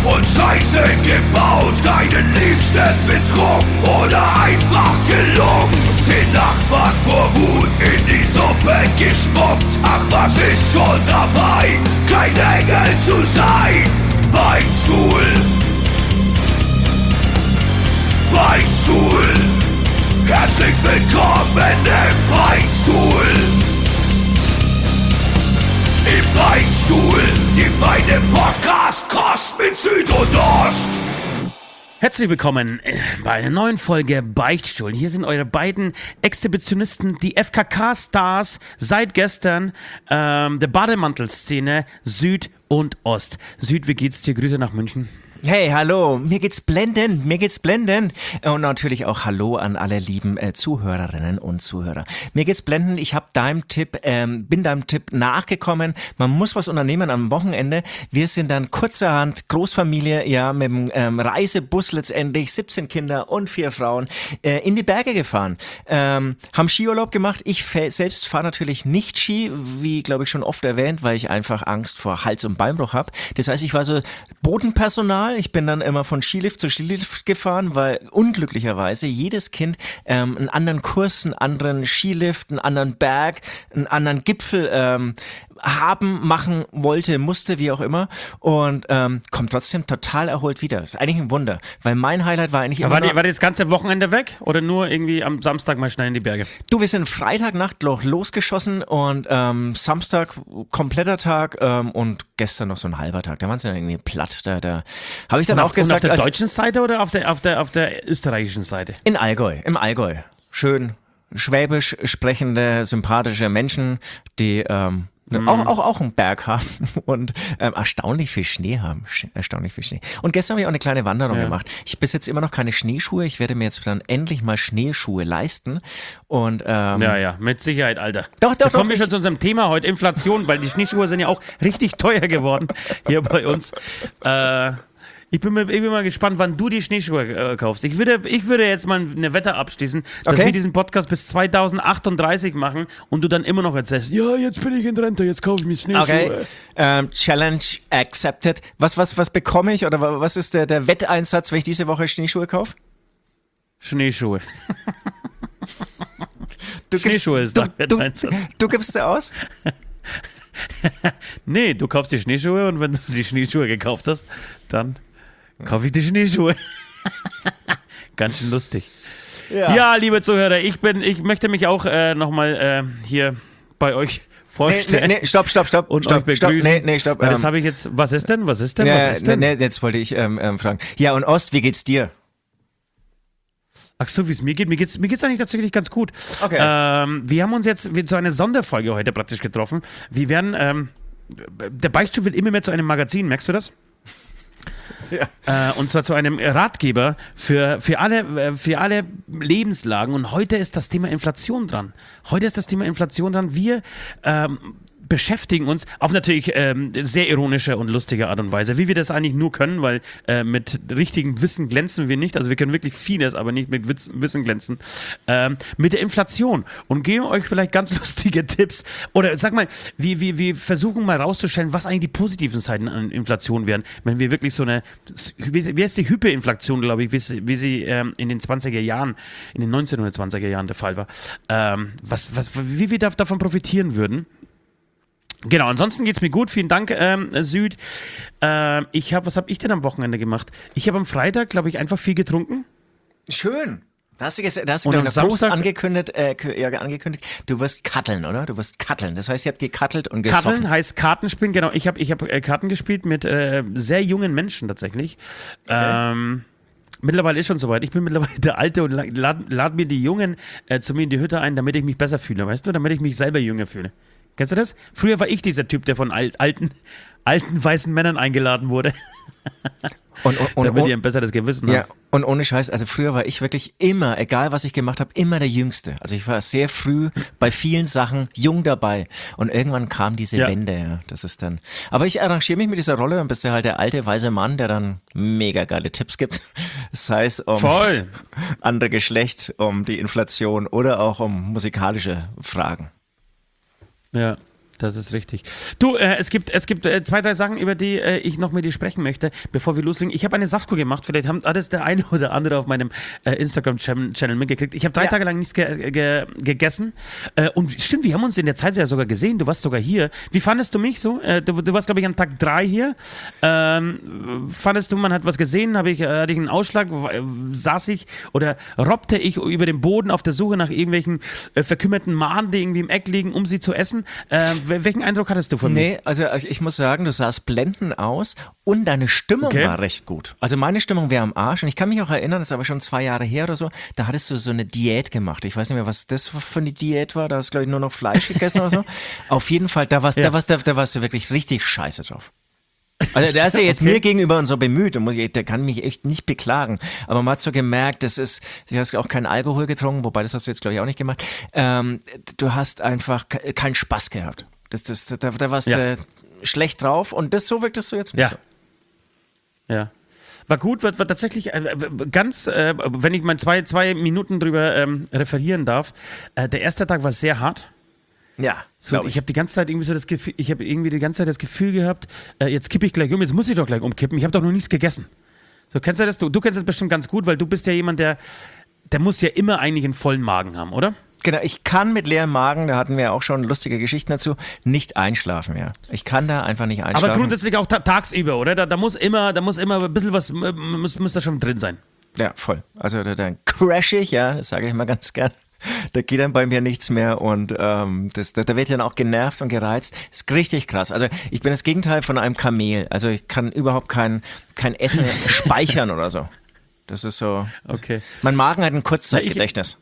und Scheiße gebaut, deinen Liebsten betrogen oder einfach gelungen, den Nachbarn vor Wut in die Suppe gespuckt. Ach, was ist schon dabei, kein Engel zu sein? Beichtstuhl, Beichtstuhl, herzlich willkommen im Beichtstuhl. Im Beichtstuhl, die feine Podcast-Kost mit Süd und Ost. Herzlich willkommen bei einer neuen Folge Beichtstuhl. Hier sind eure beiden Exhibitionisten, die FKK-Stars seit gestern der Bademantelszene Süd und Ost. Süd, wie geht's dir? Grüße nach München. Hey, hallo, mir geht's blendend. Und natürlich auch Hallo an alle lieben Zuhörerinnen und Zuhörer. Mir geht's blendend, ich bin deinem Tipp nachgekommen. Man muss was unternehmen am Wochenende. Wir sind dann kurzerhand Großfamilie, ja, mit dem Reisebus letztendlich, 17 Kinder und 4 Frauen, in die Berge gefahren. Haben Skiurlaub gemacht. Ich selbst fahre natürlich nicht Ski, wie, glaube ich, schon oft erwähnt, weil ich einfach Angst vor Hals- und Beinbruch habe. Das heißt, ich war so Bodenpersonal. Ich bin dann immer von Skilift zu Skilift gefahren, weil unglücklicherweise jedes Kind einen anderen Kurs, einen anderen Skilift, einen anderen Berg, einen anderen Gipfel machen wollte, musste, wie auch immer, und kommt trotzdem total erholt wieder. Das ist eigentlich ein Wunder, weil mein Highlight war eigentlich immer War das ganze Wochenende weg oder nur irgendwie am Samstag mal schnell in die Berge? Du, wir sind Freitagnacht losgeschossen und Samstag kompletter Tag und gestern noch so ein halber Tag. Da waren sie dann irgendwie platt. Da habe ich dann auch gesagt. Und auf der deutschen Seite oder auf der österreichischen Seite? Im Allgäu. Schön schwäbisch sprechende, sympathische Menschen, die auch einen Berg haben und erstaunlich viel Schnee haben. Und gestern habe ich auch eine kleine Wanderung gemacht. Ich besitze immer noch keine Schneeschuhe. Ich werde mir jetzt dann endlich mal Schneeschuhe leisten. Und, ja, mit Sicherheit, Alter. Doch. Kommen wir schon zu unserem Thema heute, Inflation, weil die Schneeschuhe sind ja auch richtig teuer geworden hier bei uns. Ich bin mal gespannt, wann du die Schneeschuhe kaufst. Ich würde jetzt mal eine Wette abschließen, dass wir diesen Podcast bis 2038 machen und du dann immer noch erzählst, ja, jetzt bin ich in Rente, jetzt kaufe ich mir Schneeschuhe. Okay, Challenge accepted. Was bekomme ich oder was ist der Wetteinsatz, wenn ich diese Woche Schneeschuhe kaufe? Schneeschuhe. Schneeschuhe ist der Wetteinsatz. Du gibst sie aus? Nee, du kaufst die Schneeschuhe und wenn du die Schneeschuhe gekauft hast, dann kaufe ich die Schneeschuhe. Ganz schön lustig. Ja, liebe Zuhörer, ich möchte mich auch nochmal hier bei euch vorstellen. Nee, stopp. Und euch begrüßen. Nee, stopp. Das habe ich jetzt. Was ist denn? Nee, jetzt wollte ich fragen. Ja, und Ost, wie geht's dir? Ach so, wie es mir geht. Mir geht's eigentlich tatsächlich ganz gut. Okay. Wir haben uns jetzt zu einer Sonderfolge heute praktisch getroffen. Wir werden, der Beichtstuhl wird immer mehr zu einem Magazin, merkst du das? Ja. Und zwar zu einem Ratgeber für alle Lebenslagen. Und heute ist das Thema Inflation dran. Wir beschäftigen uns auf natürlich sehr ironische und lustige Art und Weise, wie wir das eigentlich nur können, weil mit richtigem Wissen glänzen wir nicht. Also wir können wirklich vieles, aber nicht mit Wissen glänzen. Mit der Inflation und geben euch vielleicht ganz lustige Tipps. Oder sag mal, wir versuchen mal rauszustellen, was eigentlich die positiven Seiten an Inflation wären, wenn wir wirklich so eine, wie heißt die Hyperinflation, glaube ich, wie sie in den 20er Jahren, in den 1920er Jahren der Fall war, wie wir davon profitieren würden. Genau, ansonsten geht's mir gut. Vielen Dank, Süd. Was habe ich denn am Wochenende gemacht? Ich habe am Freitag, glaube ich, einfach viel getrunken. Schön. Da hast du noch groß angekündigt, du wirst katteln, oder? Du wirst katteln. Das heißt, ihr habt gekattelt und gesoffen. Katteln heißt Kartenspielen, genau. Ich hab Karten gespielt mit sehr jungen Menschen tatsächlich. Okay. Mittlerweile ist schon soweit. Ich bin mittlerweile der Alte und lad mir die Jungen zu mir in die Hütte ein, damit ich mich besser fühle, weißt du? Damit ich mich selber jünger fühle. Kennst du das? Früher war ich dieser Typ, der von alten weißen Männern eingeladen wurde. Damit ihr ein besseres Gewissen habt. Ja, und ohne Scheiß, also früher war ich wirklich immer, egal was ich gemacht habe, immer der Jüngste. Also ich war sehr früh bei vielen Sachen jung dabei. Und irgendwann kam diese Wende, ja. Das ist dann. Aber ich arrangiere mich mit dieser Rolle, dann bist du halt der alte, weise Mann, der dann mega geile Tipps gibt. Sei es um das andere Geschlecht, um die Inflation oder auch um musikalische Fragen. Ja. Das ist richtig. Du, es gibt 2-3 Sachen, über die ich noch mit dir sprechen möchte, bevor wir loslegen. Ich habe eine Saftkur gemacht, vielleicht hat es der eine oder andere auf meinem Instagram-Channel mitgekriegt. Ich habe 3 Tage lang nichts gegessen. Und stimmt, wir haben uns in der Zeit ja sogar gesehen. Du warst sogar hier. Wie fandest du mich so? Du warst, glaube ich, an Tag 3 hier. Fandest du, man hat was gesehen? Hatte ich einen Ausschlag? Saß ich oder robbte ich über den Boden auf der Suche nach irgendwelchen verkümmerten Maden, die irgendwie im Eck liegen, um sie zu essen? Welchen Eindruck hattest du von mir? Nee, also ich muss sagen, du sahst blendend aus und deine Stimmung war recht gut. Also meine Stimmung wäre am Arsch und ich kann mich auch erinnern, das ist aber schon 2 Jahre her oder so, da hattest du so eine Diät gemacht. Ich weiß nicht mehr, was das für eine Diät war, da hast du, glaube ich, nur noch Fleisch gegessen oder so. Auf jeden Fall, da warst du wirklich richtig scheiße drauf. Also der ist ja jetzt mir gegenüber und so bemüht, der kann mich echt nicht beklagen. Aber man hat so gemerkt, du hast auch keinen Alkohol getrunken, wobei das hast du jetzt, glaube ich, auch nicht gemacht. Du hast einfach keinen Spaß gehabt. Da warst du schlecht drauf und so wirktest du jetzt nicht so. Ja. War gut, war tatsächlich ganz, wenn ich mal 2 Minuten drüber referieren darf, der erste Tag war sehr hart. Ja, so, ich habe die ganze Zeit irgendwie so das Gefühl, das Gefühl gehabt, jetzt kippe ich gleich um, jetzt muss ich doch gleich umkippen, ich habe doch noch nichts gegessen. So, kennst du das? Du kennst das bestimmt ganz gut, weil du bist ja jemand, der muss ja immer eigentlich einen vollen Magen haben, oder? Genau, ich kann mit leerem Magen, da hatten wir auch schon lustige Geschichten dazu, nicht einschlafen, ja. Ich kann da einfach nicht einschlafen. Aber grundsätzlich auch tagsüber, oder? Da muss immer ein bisschen was, muss da schon drin sein. Ja, voll. Also dann crash ich, ja, das sage ich mal ganz gern. Da geht dann bei mir nichts mehr und da wird dann auch genervt und gereizt. Das ist richtig krass. Also ich bin das Gegenteil von einem Kamel. Also ich kann überhaupt kein Essen speichern oder so. Das ist so. Okay. Mein Magen hat ein Kurzzeitgedächtnis.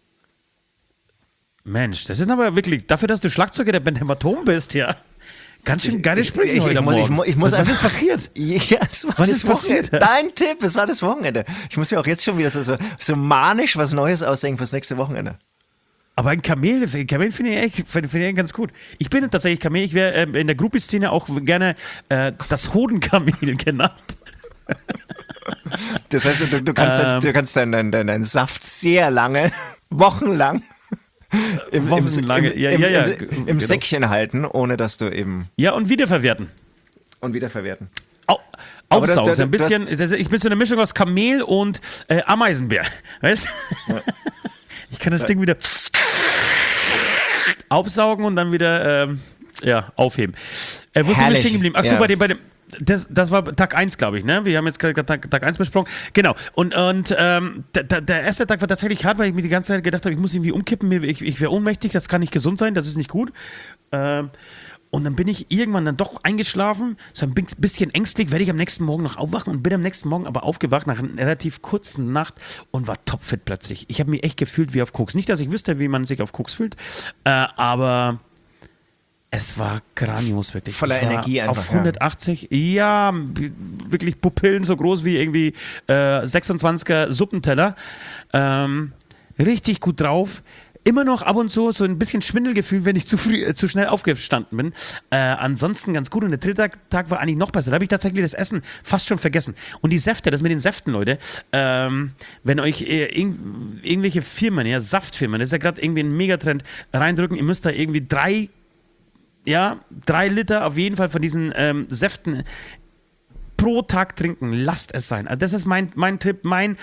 Mensch, das ist aber wirklich, dafür, dass du Schlagzeuger der Band Hämatom bist, ja. Ganz schön geile Sprüche heute Morgen. Was ist passiert? Ja, was ist passiert? Dein Tipp, es war das Wochenende. Ich muss mir auch jetzt schon wieder so manisch was Neues ausdenken fürs nächste Wochenende. Aber ein Kamel finde ich echt ganz gut. Ich bin tatsächlich Kamel, ich wäre in der Groupie-Szene auch gerne das Hodenkamel genannt. Das heißt, du kannst deinen Saft sehr lange, wochenlang im Säckchen halten, ohne dass du eben... Ja, und wiederverwerten. Aufsaugen. Ein bisschen, ich bin so eine Mischung aus Kamel und Ameisenbär. Weißt du? Ja. Ich kann das Ding wieder aufsaugen und dann wieder aufheben. Wo sind wir stehen geblieben? Ach so, bei dem das war Tag 1, glaube ich, ne? Wir haben jetzt gerade Tag 1 besprochen. Genau. Und der erste Tag war tatsächlich hart, weil ich mir die ganze Zeit gedacht habe, ich muss irgendwie umkippen, ich wäre ohnmächtig, das kann nicht gesund sein, das ist nicht gut. Und dann bin ich irgendwann dann doch eingeschlafen, so ein bisschen ängstlich, werde ich am nächsten Morgen noch aufwachen und bin am nächsten Morgen aber aufgewacht nach einer relativ kurzen Nacht und war topfit plötzlich. Ich habe mich echt gefühlt wie auf Koks. Nicht, dass ich wüsste, wie man sich auf Koks fühlt, aber es war grandios, wirklich. Voller Energie einfach. Auf 180, ja, wirklich Pupillen so groß wie irgendwie 26er Suppenteller. Richtig gut drauf. Immer noch ab und zu so ein bisschen Schwindelgefühl, wenn ich zu schnell aufgestanden bin. Ansonsten ganz gut. Und der dritte Tag war eigentlich noch besser. Da habe ich tatsächlich das Essen fast schon vergessen. Und die Säfte, das mit den Säften, Leute, wenn euch irgendwelche Firmen, ja, Saftfirmen, das ist ja gerade irgendwie ein Megatrend, reindrücken, ihr müsst da irgendwie 3 Liter auf jeden Fall von diesen Säften pro Tag trinken. Lasst es sein. Also das ist mein Tipp,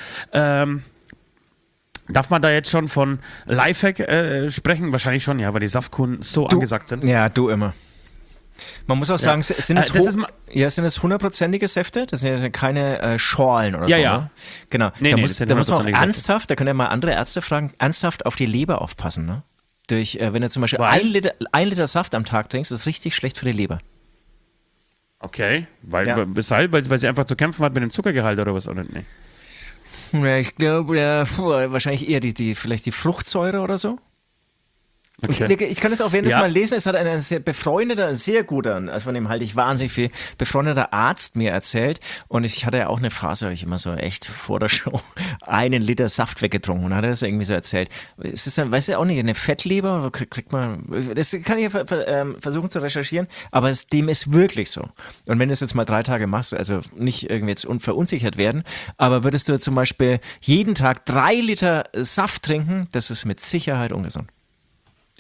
darf man da jetzt schon von Lifehack sprechen? Wahrscheinlich schon, ja, weil die Saftkuren so angesagt sind. Ja, du immer. Man muss auch sagen, sind es 100%ige Säfte? Das sind ja keine Schorlen oder so, ja. Ne? Genau. Nee, da muss man auch Säfte. ernsthaft, da können ja mal andere Ärzte fragen, ernsthaft auf die Leber aufpassen, ne? Wenn du zum Beispiel 1 Liter Saft am Tag trinkst, ist es richtig schlecht für die Leber. Okay, weshalb? Weil sie einfach zu kämpfen hat mit dem Zuckergehalt oder was? Oder nee? Ja, ich glaube, wahrscheinlich eher vielleicht die Fruchtsäure oder so. Okay. Ich kann es auch währenddessen mal lesen. Es hat ein sehr befreundeter, sehr guter, also von dem halte ich wahnsinnig viel, befreundeter Arzt mir erzählt. Und ich hatte ja auch eine Phase, wo ich immer so echt vor der Show 1 Liter Saft weggetrunken und hat er das irgendwie so erzählt. Es ist dann, weißt du auch nicht, eine Fettleber, kriegt man, das kann ich versuchen zu recherchieren, aber dem ist wirklich so. Und wenn du es jetzt mal 3 Tage machst, also nicht irgendwie jetzt verunsichert werden, aber würdest du zum Beispiel jeden Tag 3 Liter Saft trinken, das ist mit Sicherheit ungesund.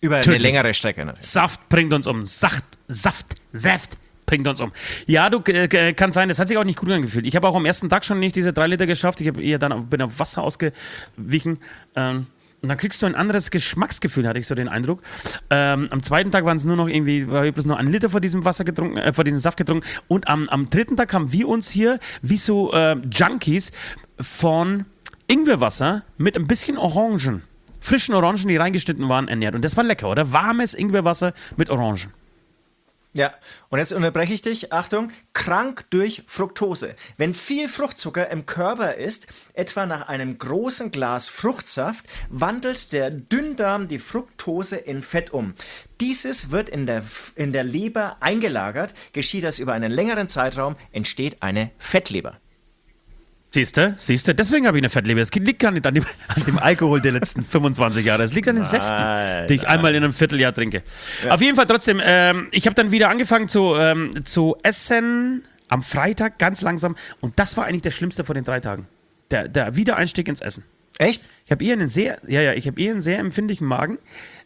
Über eine längere Strecke. Ne? Saft bringt uns um. Saft bringt uns um. Ja, du, kann sein, das hat sich auch nicht gut angefühlt. Ich habe auch am ersten Tag schon nicht diese 3 Liter geschafft. Ich bin auf Wasser ausgewichen. Und dann kriegst du ein anderes Geschmacksgefühl, hatte ich so den Eindruck. Am zweiten Tag waren es nur noch irgendwie, war ich bloß noch 1 Liter von diesem Wasser getrunken, von diesem Saft getrunken. Und am 3. Tag haben wir uns hier, wie so Junkies, von Ingwerwasser mit ein bisschen frischen Orangen, die reingeschnitten waren, ernährt. Und das war lecker, oder? Warmes Ingwerwasser mit Orangen. Ja, und jetzt unterbreche ich dich. Achtung, krank durch Fructose. Wenn viel Fruchtzucker im Körper ist, etwa nach einem großen Glas Fruchtsaft, wandelt der Dünndarm die Fructose in Fett um. Dieses wird in der Leber eingelagert. Geschieht das über einen längeren Zeitraum, entsteht eine Fettleber. Siehst du? Deswegen habe ich eine Fettleber. Es liegt gar nicht an dem Alkohol der letzten 25 Jahre. Es liegt an den Säften, die ich einmal in einem Vierteljahr trinke. Ja. Auf jeden Fall trotzdem, ich habe dann wieder angefangen zu essen am Freitag, ganz langsam. Und das war eigentlich das Schlimmste von den 3 Tagen. Der Wiedereinstieg ins Essen. Echt? Ich habe eher einen sehr empfindlichen Magen.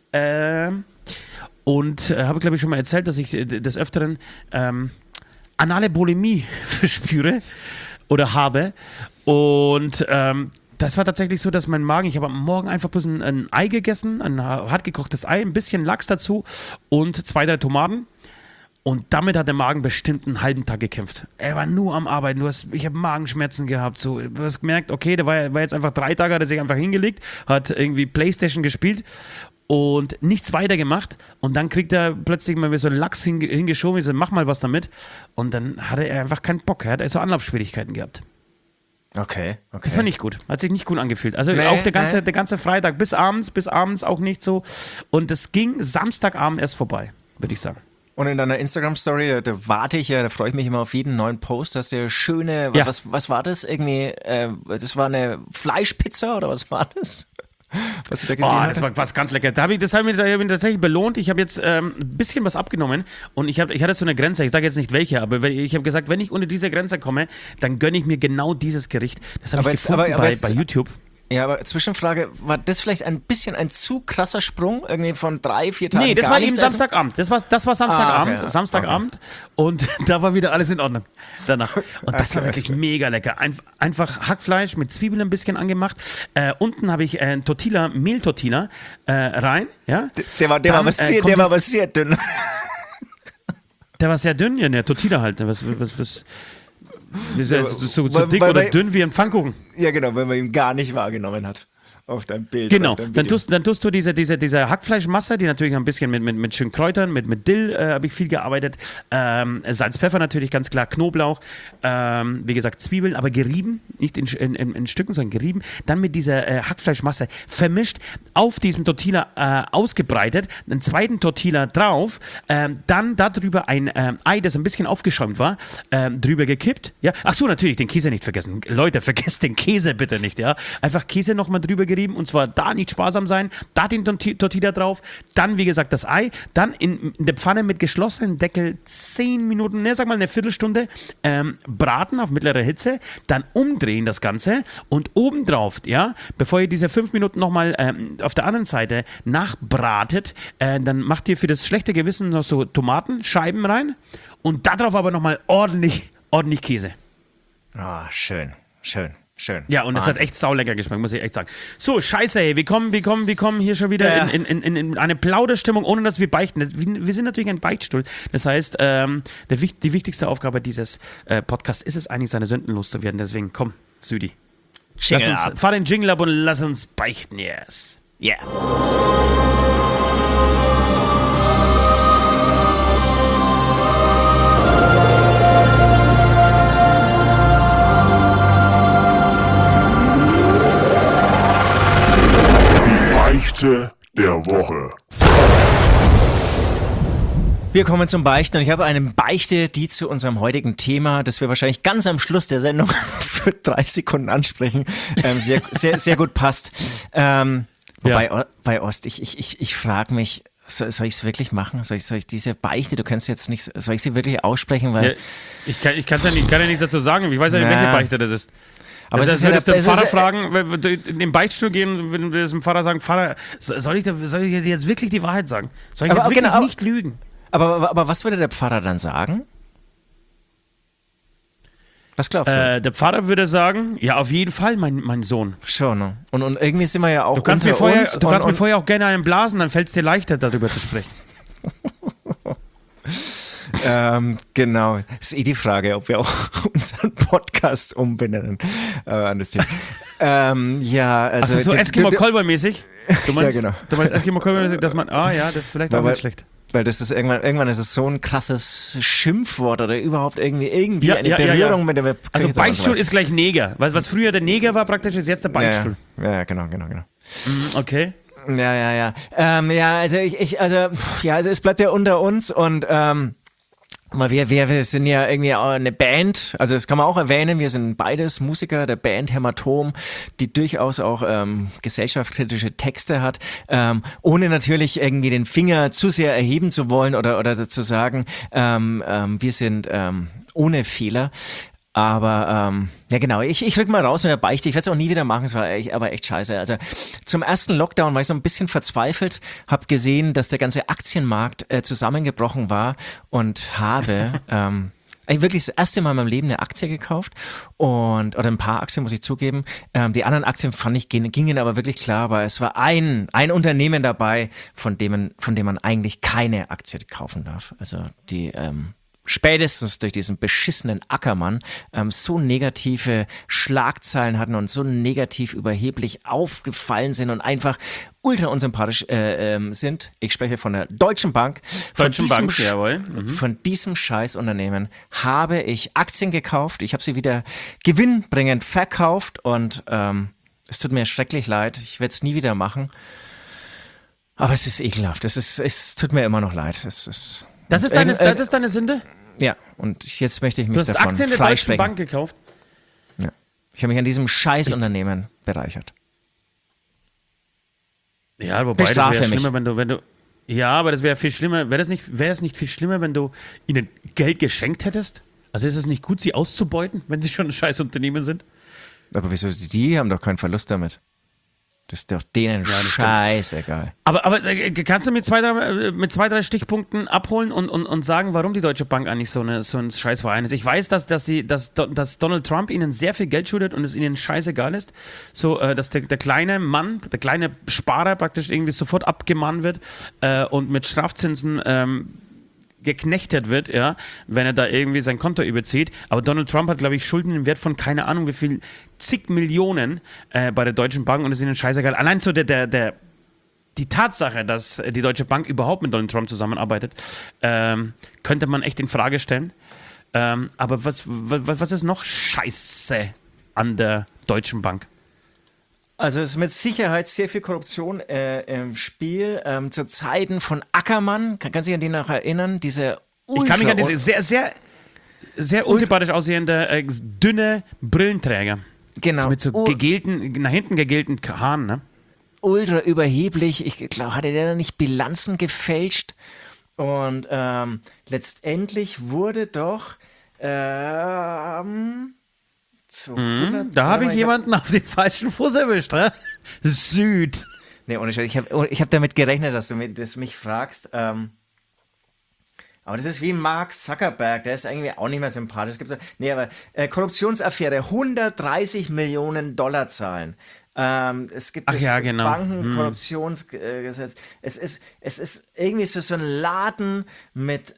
Und habe, glaube ich, schon mal erzählt, dass ich des Öfteren anale Bulimie verspüre. Oder habe. Und das war tatsächlich so, dass mein Magen, ich habe am Morgen einfach bloß ein Ei gegessen, ein hart gekochtes Ei, ein bisschen Lachs dazu und 2, 3 Tomaten. Und damit hat der Magen bestimmt einen halben Tag gekämpft. Er war nur am Arbeiten. Ich habe Magenschmerzen gehabt. So, du hast gemerkt, okay, der war jetzt einfach 3 Tage, hat er sich einfach hingelegt, hat irgendwie Playstation gespielt und nichts weiter gemacht. Und dann kriegt er plötzlich mal so einen Lachs hingeschoben. Ich so, mach mal was damit. Und dann hatte er einfach keinen Bock. Er hat so Anlaufschwierigkeiten gehabt. Okay. Das war nicht gut. Hat sich nicht gut angefühlt. Also auch der ganze Freitag bis abends auch nicht so. Und es ging Samstagabend erst vorbei, würde ich sagen. Und in deiner Instagram-Story, da warte ich ja, da freue ich mich immer auf jeden neuen Post. Hast du ja schöne, ja. Was war das irgendwie? Das war eine Fleischpizza oder was war das? Was du da gesehen hast? Das war was ganz lecker. Da habe ich mich tatsächlich belohnt. Ich habe jetzt ein bisschen was abgenommen und ich hatte so eine Grenze. Ich sage jetzt nicht welche, aber ich habe gesagt, wenn ich unter diese Grenze komme, dann gönne ich mir genau dieses Gericht. Das habe ich gefunden bei YouTube. Ja, aber Zwischenfrage, war das vielleicht ein bisschen ein zu krasser Sprung? Irgendwie von 3, 4 Tagen? Nee, das war eben Samstagabend. Das war Samstagabend. Okay. Samstagabend. Okay. Und da war wieder alles in Ordnung danach. Und das war wirklich mega lecker. Einfach Hackfleisch mit Zwiebeln ein bisschen angemacht. Unten habe ich Mehltortilla rein. Ja? Der war aber sehr dünn. Der war sehr dünn? Ja, der Tortilla halt. So dick oder dünn wie ein Pfannkuchen. Ja, genau, wenn man ihn gar nicht wahrgenommen hat. Auf deinem Bild. Genau, dann tust du diese Hackfleischmasse, die natürlich ein bisschen mit schönen Kräutern, mit Dill habe ich viel gearbeitet. Salz, Pfeffer natürlich, ganz klar, Knoblauch, wie gesagt, Zwiebeln, aber gerieben, nicht in Stücken, sondern gerieben. Dann mit dieser Hackfleischmasse vermischt, auf diesem Tortilla ausgebreitet, einen zweiten Tortilla drauf, dann darüber ein Ei, das ein bisschen aufgeschäumt war, drüber gekippt. Ja? Ach so, natürlich, den Käse nicht vergessen. Leute, vergesst den Käse bitte nicht. Ja? Einfach Käse nochmal drüber gerieben. Und zwar da nicht sparsam sein, da den Tortilla drauf, dann wie gesagt das Ei, dann in der Pfanne mit geschlossenem Deckel 10 Minuten, sag mal eine Viertelstunde, braten auf mittlerer Hitze, dann umdrehen das Ganze und obendrauf, ja, bevor ihr diese 5 Minuten nochmal auf der anderen Seite nachbratet, dann macht ihr für das schlechte Gewissen noch so Tomatenscheiben rein und darauf aber nochmal ordentlich Käse. Ah, schön. Ja, und es hat echt saulecker geschmeckt, muss ich echt sagen. So, scheiße, ey, wir kommen hier schon wieder in eine Plauderstimmung, ohne dass wir beichten. Wir sind natürlich ein Beichtstuhl. Das heißt, die wichtigste Aufgabe dieses Podcasts ist es eigentlich, seine Sünden loszuwerden. Deswegen, komm, Südi. Fahr den Jingle ab und lass uns beichten, yes. Yeah. Beichte der Woche. Wir kommen zum Beichten und ich habe eine Beichte, die zu unserem heutigen Thema, das wir wahrscheinlich ganz am Schluss der Sendung für 30 Sekunden ansprechen, sehr gut passt. Wobei, bei Ost, ich frage mich, soll ich es wirklich machen? Soll ich diese Beichte, du kennst jetzt nicht, soll ich sie wirklich aussprechen? Weil ich kann ja nichts dazu sagen, ich weiß ja nicht, welche Beichte das ist. Aber das es ist ja würdest du dem es Pfarrer ist- fragen, wenn wir in den Beichtstuhl gehen und wenn wir dem Pfarrer sagen, Pfarrer, soll ich dir jetzt wirklich die Wahrheit sagen? Soll ich Aber jetzt wirklich genau, nicht lügen? Aber was würde der Pfarrer dann sagen? Was glaubst du? Der Pfarrer würde sagen, ja, auf jeden Fall, mein Sohn. Schon, ne? Und irgendwie sind wir ja auch Du kannst, unter mir vorher, uns. du kannst und, mir vorher auch gerne einen blasen, dann fällt es dir leichter, darüber zu sprechen. Genau. Das ist die Frage, ob wir auch unseren Podcast umbenennen. An das Thema. Ja, also so Eskimo Callboy-mäßig? Du meinst, Ja, genau. Du meinst Eskimo Callboy-mäßig, dass man, das ist vielleicht auch nicht schlecht. Weil das ist irgendwann ist es so ein krasses Schimpfwort oder überhaupt irgendwie eine Ja. Berührung mit der Also Kirche und so Beichtstuhl weiter. ist gleich Neger. Was früher der Neger war praktisch, ist jetzt der Beichtstuhl. Ja, genau. Okay. Ja. Also es bleibt ja unter uns und wir sind ja irgendwie auch eine Band, also das kann man auch erwähnen, wir sind beides Musiker der Band Hämatom, die durchaus auch gesellschaftskritische Texte hat, ohne natürlich irgendwie den Finger zu sehr erheben zu wollen oder zu sagen, wir sind ohne Fehler. Aber ja genau, ich rück mal raus mit der Beichte. Ich werde es auch nie wieder machen, es war aber echt scheiße. Also zum ersten Lockdown war ich so ein bisschen verzweifelt, habe gesehen, dass der ganze Aktienmarkt zusammengebrochen war und habe eigentlich wirklich das erste Mal in meinem Leben eine Aktie gekauft oder ein paar Aktien, muss ich zugeben. Die anderen Aktien fand ich gingen aber wirklich klar, aber es war ein Unternehmen dabei, von dem man eigentlich keine Aktie kaufen darf. Also die spätestens durch diesen beschissenen Ackermann so negative Schlagzeilen hatten und so negativ überheblich aufgefallen sind und einfach ultra unsympathisch sind. Ich spreche von der Deutschen Bank. Jawohl. Von diesem Scheißunternehmen habe ich Aktien gekauft. Ich habe sie wieder gewinnbringend verkauft und es tut mir schrecklich leid. Ich werde es nie wieder machen. Aber es ist ekelhaft. Es tut mir immer noch leid. Das ist deine Sünde? Ja, und jetzt möchte ich mich Du hast davon Aktien der Deutschen freisprechen. Bank gekauft? Ja. Ich habe mich an diesem Scheißunternehmen bereichert. Ja, wobei das Bestrafe wäre mich. schlimmer, wenn du. Ja, aber das wäre viel schlimmer. Wäre das nicht viel schlimmer, wenn du ihnen Geld geschenkt hättest? Also ist es nicht gut, sie auszubeuten, wenn sie schon ein Scheißunternehmen sind? Aber wieso? Die haben doch keinen Verlust damit. Das ist doch denen scheißegal. Aber kannst du mir mit zwei, drei Stichpunkten abholen und sagen, warum die Deutsche Bank eigentlich so ein Scheißverein ist? Ich weiß, dass Donald Trump ihnen sehr viel Geld schuldet und es ihnen scheißegal ist. So, dass der kleine Mann, der kleine Sparer praktisch irgendwie sofort abgemahnt wird und mit Strafzinsen geknechtet wird, ja, wenn er da irgendwie sein Konto überzieht. Aber Donald Trump hat, glaube ich, Schulden im Wert von keine Ahnung wie viel, zig Millionen bei der Deutschen Bank und es ist ihnen scheißegal. Allein so die Tatsache, dass die Deutsche Bank überhaupt mit Donald Trump zusammenarbeitet, könnte man echt in Frage stellen. Aber was ist noch scheiße an der Deutschen Bank? Also es ist mit Sicherheit sehr viel Korruption im Spiel. Zu Zeiten von Ackermann, kannst du dich an den noch erinnern? Diese Ich kann mich an diese sehr, sehr, sehr unsympathisch aussehende, dünne Brillenträger. Genau. So mit so nach hinten gegelten Haaren, ne? Ultra überheblich. Ich glaube, hatte der da nicht Bilanzen gefälscht? Und letztendlich wurde doch Da habe ich jemanden auf den falschen Fuß erwischt, ne? Süd. Nee, ohne Scheiß. Ich hab damit gerechnet, dass du mich fragst. Aber das ist wie Mark Zuckerberg, der ist irgendwie auch nicht mehr sympathisch. Aber Korruptionsaffäre, 130 Millionen $, zahlen. Es gibt das genau. Bankenkorruptionsgesetz. Es ist irgendwie so ein Laden mit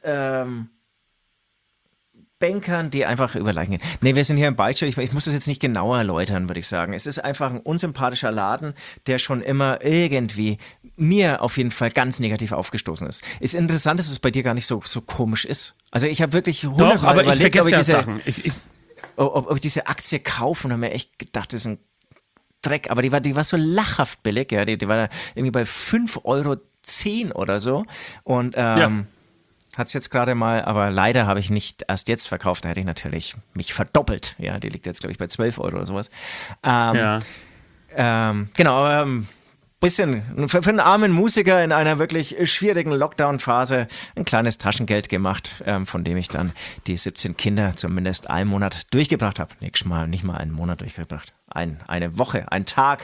Bankern, die einfach über Leichen gehen. Nee, wir sind hier im Beichtstuhl. Ich muss das jetzt nicht genauer erläutern, würde ich sagen. Es ist einfach ein unsympathischer Laden, der schon immer irgendwie mir auf jeden Fall ganz negativ aufgestoßen ist. Ist interessant, dass es bei dir gar nicht so komisch ist. Also ich habe wirklich hundertmal überlegt, ob ich diese Aktie kaufe und habe mir echt gedacht, das ist ein Dreck. Aber die war so lachhaft billig. Ja. Die war irgendwie bei 5,10 € oder so. Und hat es jetzt gerade mal, aber leider habe ich nicht erst jetzt verkauft, da hätte ich natürlich mich verdoppelt. Ja, die liegt jetzt, glaube ich, bei 12 € oder sowas. Genau, bisschen für einen armen Musiker in einer wirklich schwierigen Lockdown-Phase ein kleines Taschengeld gemacht, von dem ich dann die 17 Kinder zumindest einen Monat durchgebracht habe. Nicht mal einen Monat durchgebracht. Eine Woche, ein Tag.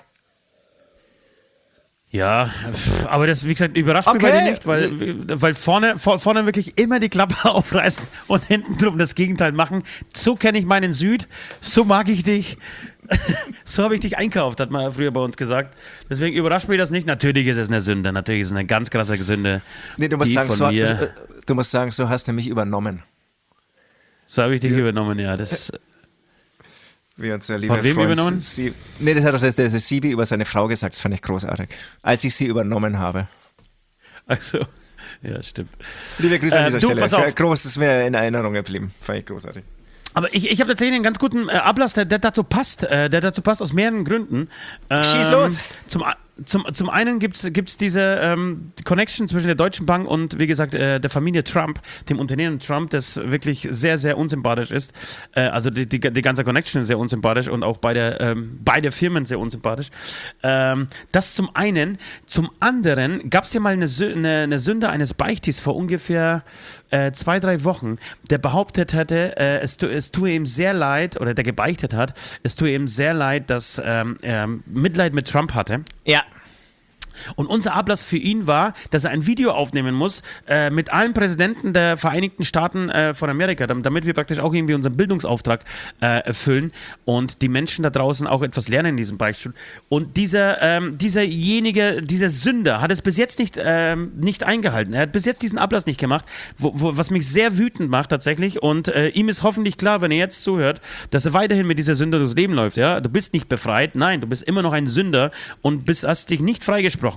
Ja, aber das, wie gesagt, überrascht mich bei dir nicht, weil vorne wirklich immer die Klappe aufreißen und hinten drum das Gegenteil machen. So kenne ich meinen Süd, so mag ich dich, so habe ich dich einkauft, hat man früher bei uns gesagt. Deswegen überrascht mich das nicht. Natürlich ist es eine Sünde, natürlich ist es eine ganz krasse Sünde. Nee, du musst sagen, so hast du mich übernommen. So habe ich dich übernommen, ja. Das... Wie unser lieber Von wem Freund übernommen? Nee, das hat doch der Sibi über seine Frau gesagt, das fand ich großartig. Als ich sie übernommen habe. Ach so, ja, stimmt. Liebe Grüße an dieser Stelle. Pass auf. Groß ist mir in Erinnerung geblieben. Fand ich großartig. Aber ich habe tatsächlich einen ganz guten Ablass, der dazu passt. Der dazu passt aus mehreren Gründen. Schieß los! Zum einen gibt's diese Connection zwischen der Deutschen Bank und, wie gesagt, der Familie Trump, dem Unternehmen Trump, das wirklich sehr, sehr unsympathisch ist. Also die ganze Connection ist sehr unsympathisch und auch beide Firmen sehr unsympathisch. Das zum einen. Zum anderen gab es ja mal eine Sünde eines Beichtis vor ungefähr 2-3 Wochen, der behauptet hatte, es tue ihm sehr leid, oder der gebeichtet hat, es tue ihm sehr leid, dass er Mitleid mit Trump hatte. Ja. Und unser Ablass für ihn war, dass er ein Video aufnehmen muss mit allen Präsidenten der Vereinigten Staaten von Amerika, damit wir praktisch auch irgendwie unseren Bildungsauftrag erfüllen und die Menschen da draußen auch etwas lernen in diesem Beichtstuhl. Und dieser Sünder hat es bis jetzt nicht eingehalten. Er hat bis jetzt diesen Ablass nicht gemacht, was mich sehr wütend macht tatsächlich. Und ihm ist hoffentlich klar, wenn er jetzt zuhört, dass er weiterhin mit dieser Sünde durchs Leben läuft. Ja? Du bist nicht befreit, nein, du bist immer noch ein Sünder und hast dich nicht freigesprochen.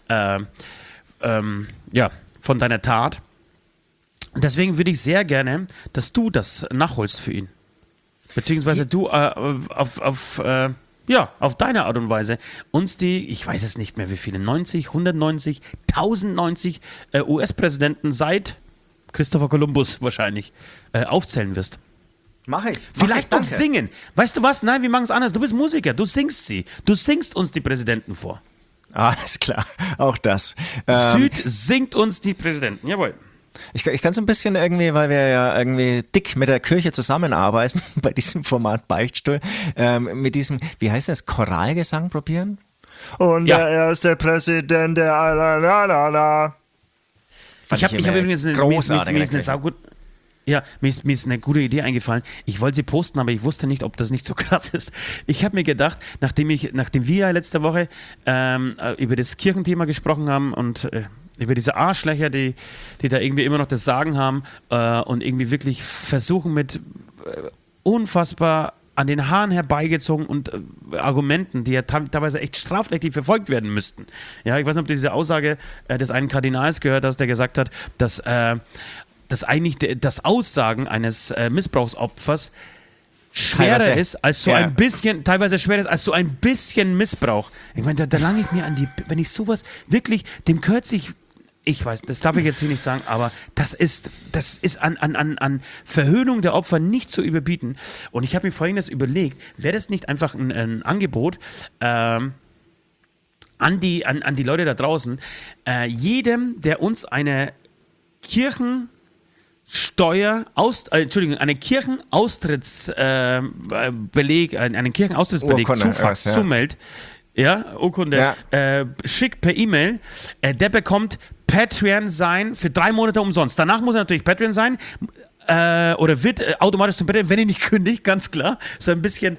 Von deiner Tat. Deswegen würde ich sehr gerne, dass du das nachholst für ihn. Beziehungsweise du auf deine Art und Weise uns ich weiß es nicht mehr wie viele, 90, 190, 1090 US-Präsidenten seit Christopher Columbus wahrscheinlich aufzählen wirst. Mach ich. Vielleicht auch singen. Weißt du was? Nein, wir machen es anders. Du bist Musiker, du singst sie. Du singst uns die Präsidenten vor. Alles klar, auch das. Süd singt uns die Präsidenten, jawohl. Ich kann so ein bisschen irgendwie, weil wir ja irgendwie dick mit der Kirche zusammenarbeiten, bei diesem Format Beichtstuhl, mit diesem, wie heißt das, Choralgesang probieren? Und der erste Präsident der la. Ich habe übrigens eine saugut. Ja, mir ist eine gute Idee eingefallen. Ich wollte sie posten, aber ich wusste nicht, ob das nicht so krass ist. Ich habe mir gedacht, nachdem wir ja letzte Woche über das Kirchenthema gesprochen haben und über diese Arschlöcher, die da irgendwie immer noch das Sagen haben und irgendwie wirklich versuchen mit unfassbar an den Haaren herbeigezogen und Argumenten, die ja teilweise echt strafrechtlich verfolgt werden müssten. Ja, ich weiß nicht, ob du diese Aussage des einen Kardinals gehört hast, der gesagt hat, dass eigentlich das Aussagen eines Missbrauchsopfers schwerer ist als so ein bisschen, teilweise schwerer ist als so ein bisschen Missbrauch. Ich meine, da lange ich mir an wenn ich sowas wirklich, dem gehört sich, ich weiß, das darf ich jetzt hier nicht sagen, aber das ist an Verhöhnung der Opfer nicht zu überbieten. Und ich habe mir Folgendes überlegt, wäre das nicht einfach ein Angebot an die Leute da draußen, jedem, der uns eine einen Kirchenaustrittsbeleg zumeldet, Urkunde, schickt per E-Mail, der bekommt Patreon sein für 3 Monate umsonst. Danach muss er natürlich Patreon sein, oder wird automatisch zum Patreon, wenn er nicht kündigt, ganz klar. So ein bisschen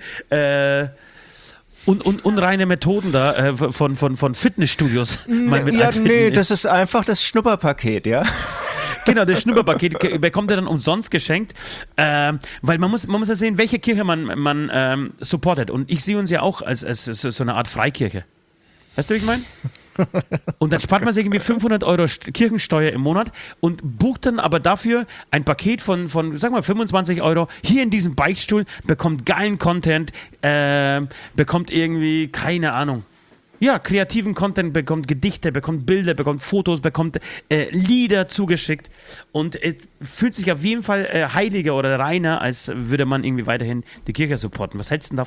unreine Methoden da von Fitnessstudios. Das ist einfach das Schnupperpaket, ja. Genau, das Schnupperpaket bekommt er dann umsonst geschenkt, weil man muss ja sehen, welche Kirche man supportet. Und ich sehe uns ja auch als so eine Art Freikirche. Weißt du, wie ich meine? Und dann spart man sich irgendwie 500 Euro Kirchensteuer im Monat und bucht dann aber dafür ein Paket von sagen wir 25 Euro hier in diesem Beichtstuhl, bekommt geilen Content, bekommt irgendwie, keine Ahnung, ja, kreativen Content, bekommt Gedichte, bekommt Bilder, bekommt Fotos, bekommt Lieder zugeschickt und fühlt sich auf jeden Fall heiliger oder reiner, als würde man irgendwie weiterhin die Kirche supporten. Was hältst du denn davon?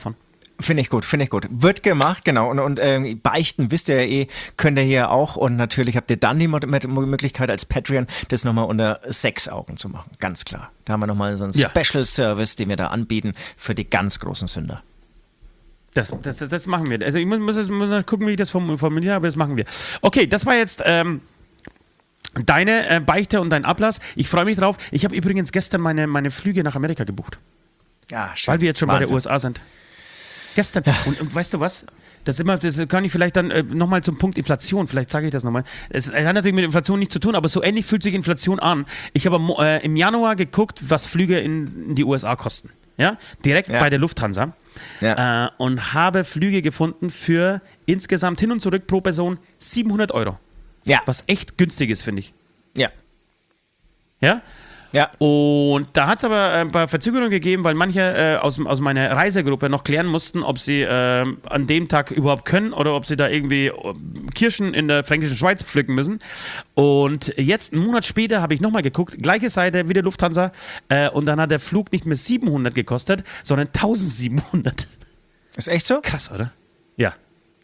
Finde ich gut, finde ich gut. Wird gemacht, genau. Und beichten wisst ihr ja eh, könnt ihr hier auch. Und natürlich habt ihr dann die Möglichkeit als Patreon, das nochmal unter 6 Augen zu machen. Ganz klar. Da haben wir nochmal so einen Special Service, den wir da anbieten für die ganz großen Sünder. Das machen wir. Also ich muss gucken, wie ich das formuliere, aber das machen wir. Okay, das war jetzt deine Beichte und dein Ablass. Ich freue mich drauf. Ich habe übrigens gestern meine Flüge nach Amerika gebucht. Ja, schön. Weil wir jetzt schon Wahnsinn. bei der USA sind. Gestern. Und weißt du was? Das kann ich vielleicht dann nochmal zum Punkt Inflation, vielleicht sage ich das nochmal. Es hat natürlich mit Inflation nichts zu tun, aber so ähnlich fühlt sich Inflation an. Ich habe im Januar geguckt, was Flüge in die USA kosten. Ja? Direkt bei der Lufthansa. Ja. Und habe Flüge gefunden für insgesamt hin und zurück pro Person 700 €. Ja. Was echt günstig ist, finde ich. Ja. Ja? Ja. Und da hat es aber ein paar Verzögerungen gegeben, weil manche aus meiner Reisegruppe noch klären mussten, ob sie an dem Tag überhaupt können oder ob sie da irgendwie Kirschen in der fränkischen Schweiz pflücken müssen. Und jetzt, einen Monat später, habe ich nochmal geguckt, gleiche Seite wie der Lufthansa, und dann hat der Flug nicht mehr 700 gekostet, sondern 1700. Ist echt so? Krass, oder? Ja.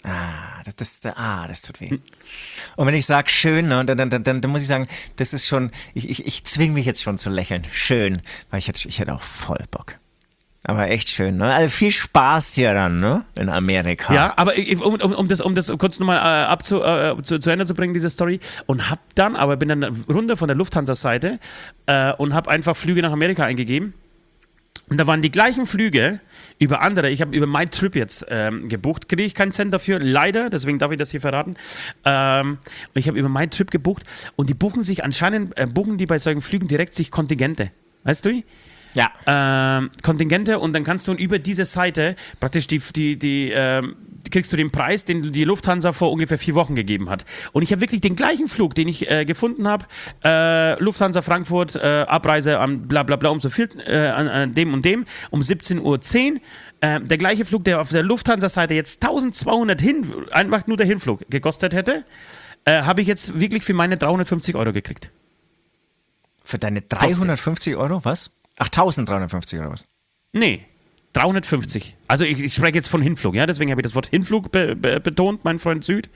Das tut weh. Und wenn ich sage schön, ne, dann muss ich sagen, das ist schon, ich zwinge mich jetzt schon zu lächeln. Schön, weil ich hätte auch voll Bock. Aber echt schön, ne? Also viel Spaß hier dann, ne? In Amerika. Ja, aber um das kurz nochmal zu Ende zu bringen, diese Story. Und bin dann runter von der Lufthansa-Seite und habe einfach Flüge nach Amerika eingegeben. Und da waren die gleichen Flüge über andere. Ich habe über MyTrip jetzt gebucht. Kriege ich keinen Cent dafür, leider. Deswegen darf ich das hier verraten. Und ich habe über MyTrip gebucht. Und die buchen sich anscheinend, buchen die bei solchen Flügen direkt sich Kontingente. Weißt du wie? Ja. Kontingente, und dann kannst du über diese Seite praktisch kriegst du den Preis, den die Lufthansa vor ungefähr 4 Wochen gegeben hat. Und ich habe wirklich den gleichen Flug, den ich gefunden habe, Lufthansa Frankfurt, Abreise am bla bla bla um so viel, an dem und dem, um 17:10 Uhr. Der gleiche Flug, der auf der Lufthansa-Seite jetzt 1200 einfach nur der Hinflug gekostet hätte, habe ich jetzt wirklich für meine 350 € gekriegt. Für deine 350 €, was? Ach, 1350 oder was? Nee, 350. Also ich spreche jetzt von Hinflug, ja, deswegen habe ich das Wort Hinflug betont, mein Freund Süd.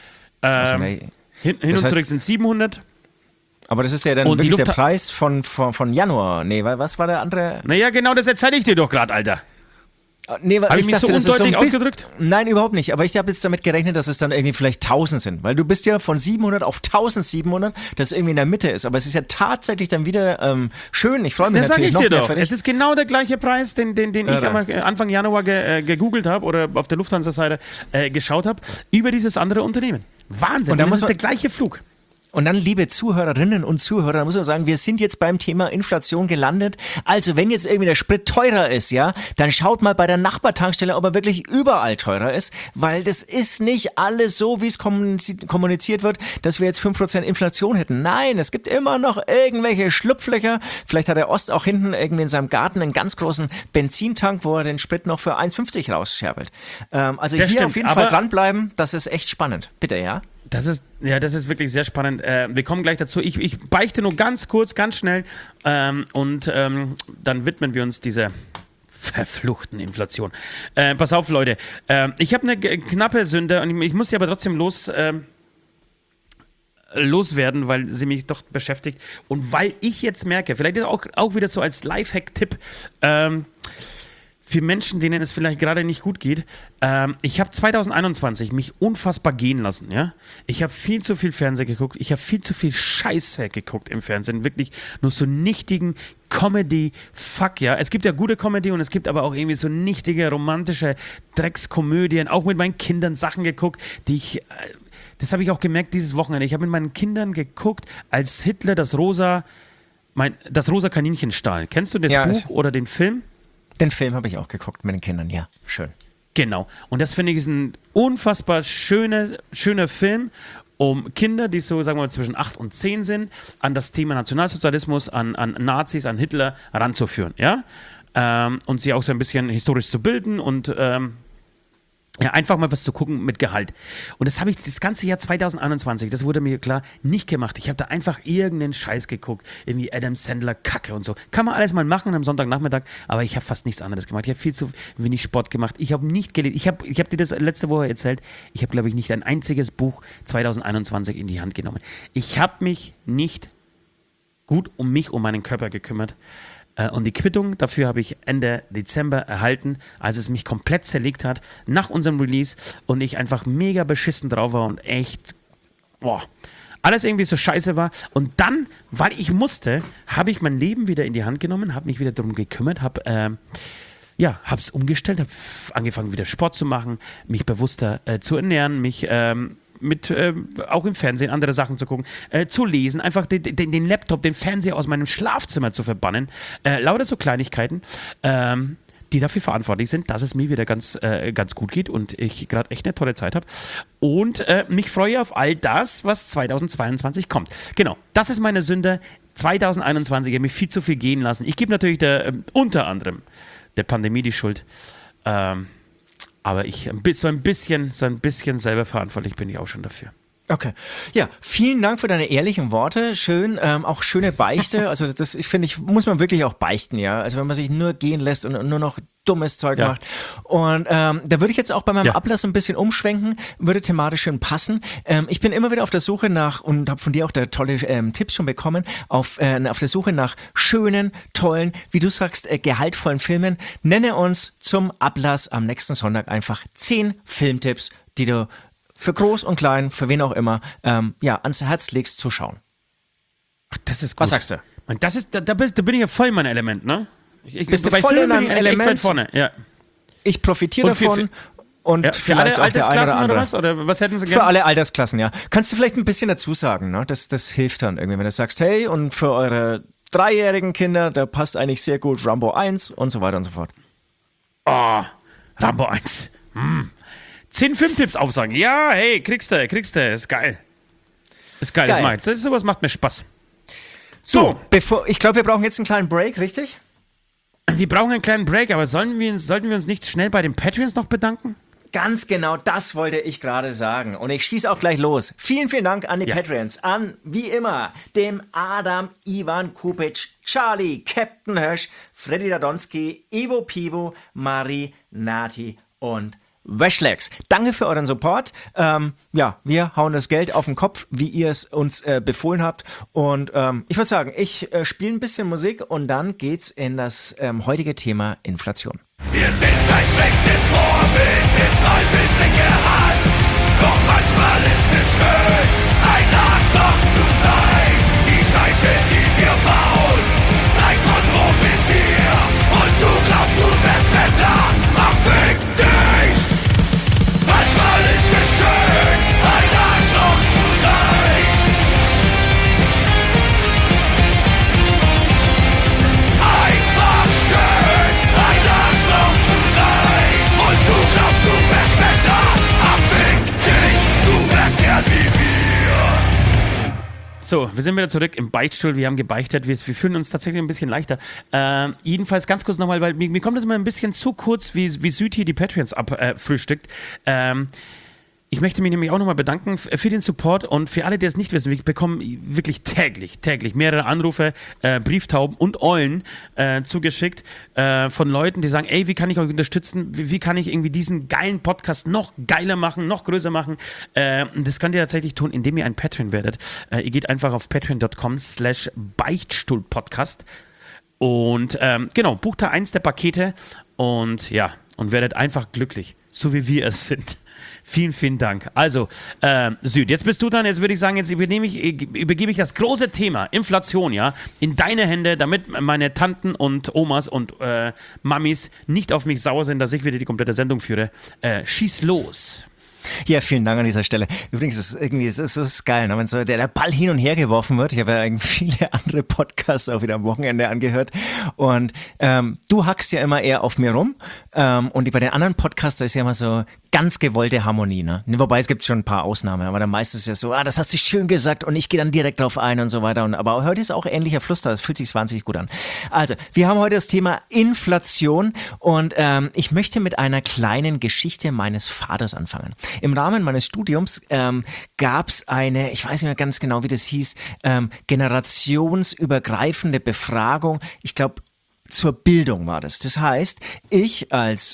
Hin und zurück sind 700. Aber das ist ja dann und wirklich der Preis von Januar. Nee, was war der andere? Naja, genau das erzähle ich dir doch gerade, Alter. Nee, habe ich mich dachte, so undeutlich ausgedrückt? Nein, überhaupt nicht. Aber ich habe jetzt damit gerechnet, dass es dann irgendwie vielleicht 1000 sind. Weil du bist ja von 700 auf 1700, das irgendwie in der Mitte ist. Aber es ist ja tatsächlich dann wieder schön. Ich freue mich natürlich noch mehr. Das sag ich dir doch. Es ist genau der gleiche Preis, den ich Anfang Januar gegoogelt habe oder auf der Lufthansa-Seite geschaut habe, über dieses andere Unternehmen. Wahnsinn. Und das ist der gleiche Flug. Und dann, liebe Zuhörerinnen und Zuhörer, muss man sagen, wir sind jetzt beim Thema Inflation gelandet. Also, wenn jetzt irgendwie der Sprit teurer ist, ja, dann schaut mal bei der Nachbartankstelle, ob er wirklich überall teurer ist, weil das ist nicht alles so, wie es kommuniziert wird, dass wir jetzt 5% Inflation hätten. Nein, es gibt immer noch irgendwelche Schlupflöcher. Vielleicht hat der Ost auch hinten irgendwie in seinem Garten einen ganz großen Benzintank, wo er den Sprit noch für 1,50 rausscherbelt. Also das hier stimmt, auf jeden Fall dranbleiben, das ist echt spannend. Bitte, ja? Das ist wirklich sehr spannend. Wir kommen gleich dazu. Ich beichte nur ganz kurz, ganz schnell und dann widmen wir uns dieser verfluchten Inflation. Pass auf, Leute. Ich habe eine knappe Sünde und ich muss sie aber trotzdem loswerden, weil sie mich doch beschäftigt und weil ich jetzt merke, vielleicht ist auch wieder so als Lifehack-Tipp, für Menschen, denen es vielleicht gerade nicht gut geht. Ich habe 2021 mich unfassbar gehen lassen, ja. Ich habe viel zu viel Fernsehen geguckt. Ich habe viel zu viel Scheiße geguckt im Fernsehen. Wirklich nur so nichtigen Comedy-Fuck, ja. Es gibt ja gute Comedy und es gibt aber auch irgendwie so nichtige, romantische Dreckskomödien. Auch mit meinen Kindern Sachen geguckt, das habe ich auch gemerkt dieses Wochenende. Ich habe mit meinen Kindern geguckt, als Hitler das rosa Kaninchen stahl. Kennst du das Buch oder den Film? Den Film habe ich auch geguckt mit den Kindern, ja, schön. Genau, und das finde ich ist ein unfassbar schöner Film, um Kinder, die so, sagen wir mal, zwischen 8 und 10 sind, an das Thema Nationalsozialismus, an Nazis, an Hitler ranzuführen, ja? Und sie auch so ein bisschen historisch zu bilden und Ja, einfach mal was zu gucken mit Gehalt. Und das habe ich das ganze Jahr 2021, das wurde mir klar, nicht gemacht. Ich habe da einfach irgendeinen Scheiß geguckt. Irgendwie Adam Sandler, Kacke und so. Kann man alles mal machen am Sonntagnachmittag, aber ich habe fast nichts anderes gemacht. Ich habe viel zu wenig Sport gemacht. Ich habe nicht gelesen. Ich hab dir das letzte Woche erzählt. Ich habe, glaube ich, nicht ein einziges Buch 2021 in die Hand genommen. Ich habe mich nicht gut um meinen Körper gekümmert. Und die Quittung dafür habe ich Ende Dezember erhalten, als es mich komplett zerlegt hat, nach unserem Release und ich einfach mega beschissen drauf war und echt, alles irgendwie so scheiße war. Und dann, weil ich musste, habe ich mein Leben wieder in die Hand genommen, habe mich wieder darum gekümmert, habe es umgestellt, habe angefangen wieder Sport zu machen, mich bewusster zu ernähren, mich auch im Fernsehen andere Sachen zu gucken, zu lesen, einfach den Laptop, den Fernseher aus meinem Schlafzimmer zu verbannen. Lauter so Kleinigkeiten, die dafür verantwortlich sind, dass es mir wieder ganz gut geht und ich gerade echt eine tolle Zeit habe. Und mich freue auf all das, was 2022 kommt. Genau, das ist meine Sünde. 2021 habe ich viel zu viel gehen lassen. Ich gebe natürlich unter anderem der Pandemie die Schuld. Aber so ein bisschen selber verantwortlich bin ich auch schon dafür. Okay. Ja, vielen Dank für deine ehrlichen Worte. Schön, auch schöne Beichte. Also muss man wirklich auch beichten, ja. Also wenn man sich nur gehen lässt und nur noch dummes Zeug macht. Und da würde ich jetzt auch bei meinem Ablass ein bisschen umschwenken, würde thematisch schön passen. Ich bin immer wieder auf der Suche nach, und habe von dir auch da tolle Tipps schon bekommen, auf der Suche nach schönen, tollen, wie du sagst, gehaltvollen Filmen. Nenne uns zum Ablass am nächsten Sonntag einfach 10 Filmtipps, die du für groß und klein, für wen auch immer, ans Herz legst zu schauen. Ach, das ist gut. Was sagst du? Und das ist, da bin ich ja voll in meinem Element, ne? Bist du voll in deinem Element? Echt vorne, ja. Ich profitiere davon. Und für alle Altersklassen oder was? Oder was hätten Sie gerne? Für alle Altersklassen, ja. Kannst du vielleicht ein bisschen dazu sagen, ne? Das hilft dann irgendwie, wenn du sagst, hey, und für eure 3-jährigen Kinder, da passt eigentlich sehr gut Rambo 1 und so weiter und so fort. Oh, Rambo 1. 10 Filmtipps aufsagen. Ja, hey, kriegst du. Ist geil. Das mach ich. Sowas macht mir Spaß. So, ich glaube, wir brauchen jetzt einen kleinen Break, richtig? Wir brauchen einen kleinen Break, aber sollten wir uns nicht schnell bei den Patreons noch bedanken? Ganz genau, das wollte ich gerade sagen. Und ich schieße auch gleich los. Vielen, vielen Dank an die Patreons. An, wie immer, dem Adam, Ivan Kupic, Charlie, Captain Hirsch, Freddy Radonski, Ivo Pivo, Marie, Nati und Washlegs. Danke für euren Support. Wir hauen das Geld auf den Kopf, wie ihr es uns befohlen habt. Und ich würde sagen, ich spiele ein bisschen Musik und dann geht's in das heutige Thema Inflation. Wir sind ein schlechtes Vorbild des Teufels linke Hand. Doch manchmal ist es schön, ein Arschloch zu sein. Die Scheiße, die wir bauen, reicht von Rom bis hier. Und du glaubst, du wärst besser, mach fick dich. Manchmal ist es schön, ein Arschloch zu sein. Einfach schön, ein Arschloch zu sein. Und du glaubst, du wärst besser, abfick dich, du wärst gern wie wir. So, wir sind wieder zurück im Beichtstuhl, wir haben gebeichtet, wir fühlen uns tatsächlich ein bisschen leichter. Jedenfalls ganz kurz nochmal, weil mir kommt es immer ein bisschen zu kurz, wie Süd hier die Patreons abfrühstückt. Ich möchte mich nämlich auch nochmal bedanken für den Support und für alle, die es nicht wissen. Wir bekommen wirklich täglich mehrere Anrufe, Brieftauben und Eulen zugeschickt von Leuten, die sagen, ey, wie kann ich euch unterstützen? Wie kann ich irgendwie diesen geilen Podcast noch geiler machen, noch größer machen? Das könnt ihr tatsächlich tun, indem ihr ein Patreon werdet. Ihr geht einfach auf patreon.com/Beichtstuhlpodcast und bucht da eins der Pakete und werdet einfach glücklich, so wie wir es sind. Vielen, vielen Dank. Also, Süd, jetzt bist du dran. Jetzt würde ich sagen, jetzt übergebe ich das große Thema Inflation, in deine Hände, damit meine Tanten und Omas und Mamis nicht auf mich sauer sind, dass ich wieder die komplette Sendung führe. Schieß los. Ja, vielen Dank an dieser Stelle. Übrigens, es ist so geil, ne? Wenn so der Ball hin und her geworfen wird. Ich habe ja viele andere Podcasts auch wieder am Wochenende angehört. Und du hackst ja immer eher auf mir rum. Und bei den anderen Podcasts ist ja immer so ganz gewollte Harmonie. Ne? Wobei es gibt schon ein paar Ausnahmen, aber dann meistens ist ja so, das hast du schön gesagt und ich gehe dann direkt drauf ein und so weiter. Aber heute ist auch ähnlicher Fluss da. Es fühlt sich wahnsinnig gut an. Also, wir haben heute das Thema Inflation und ich möchte mit einer kleinen Geschichte meines Vaters anfangen. Im Rahmen meines Studiums gab es eine, ich weiß nicht mehr ganz genau, wie das hieß, generationsübergreifende Befragung. Ich glaube, zur Bildung war das. Das heißt, ich als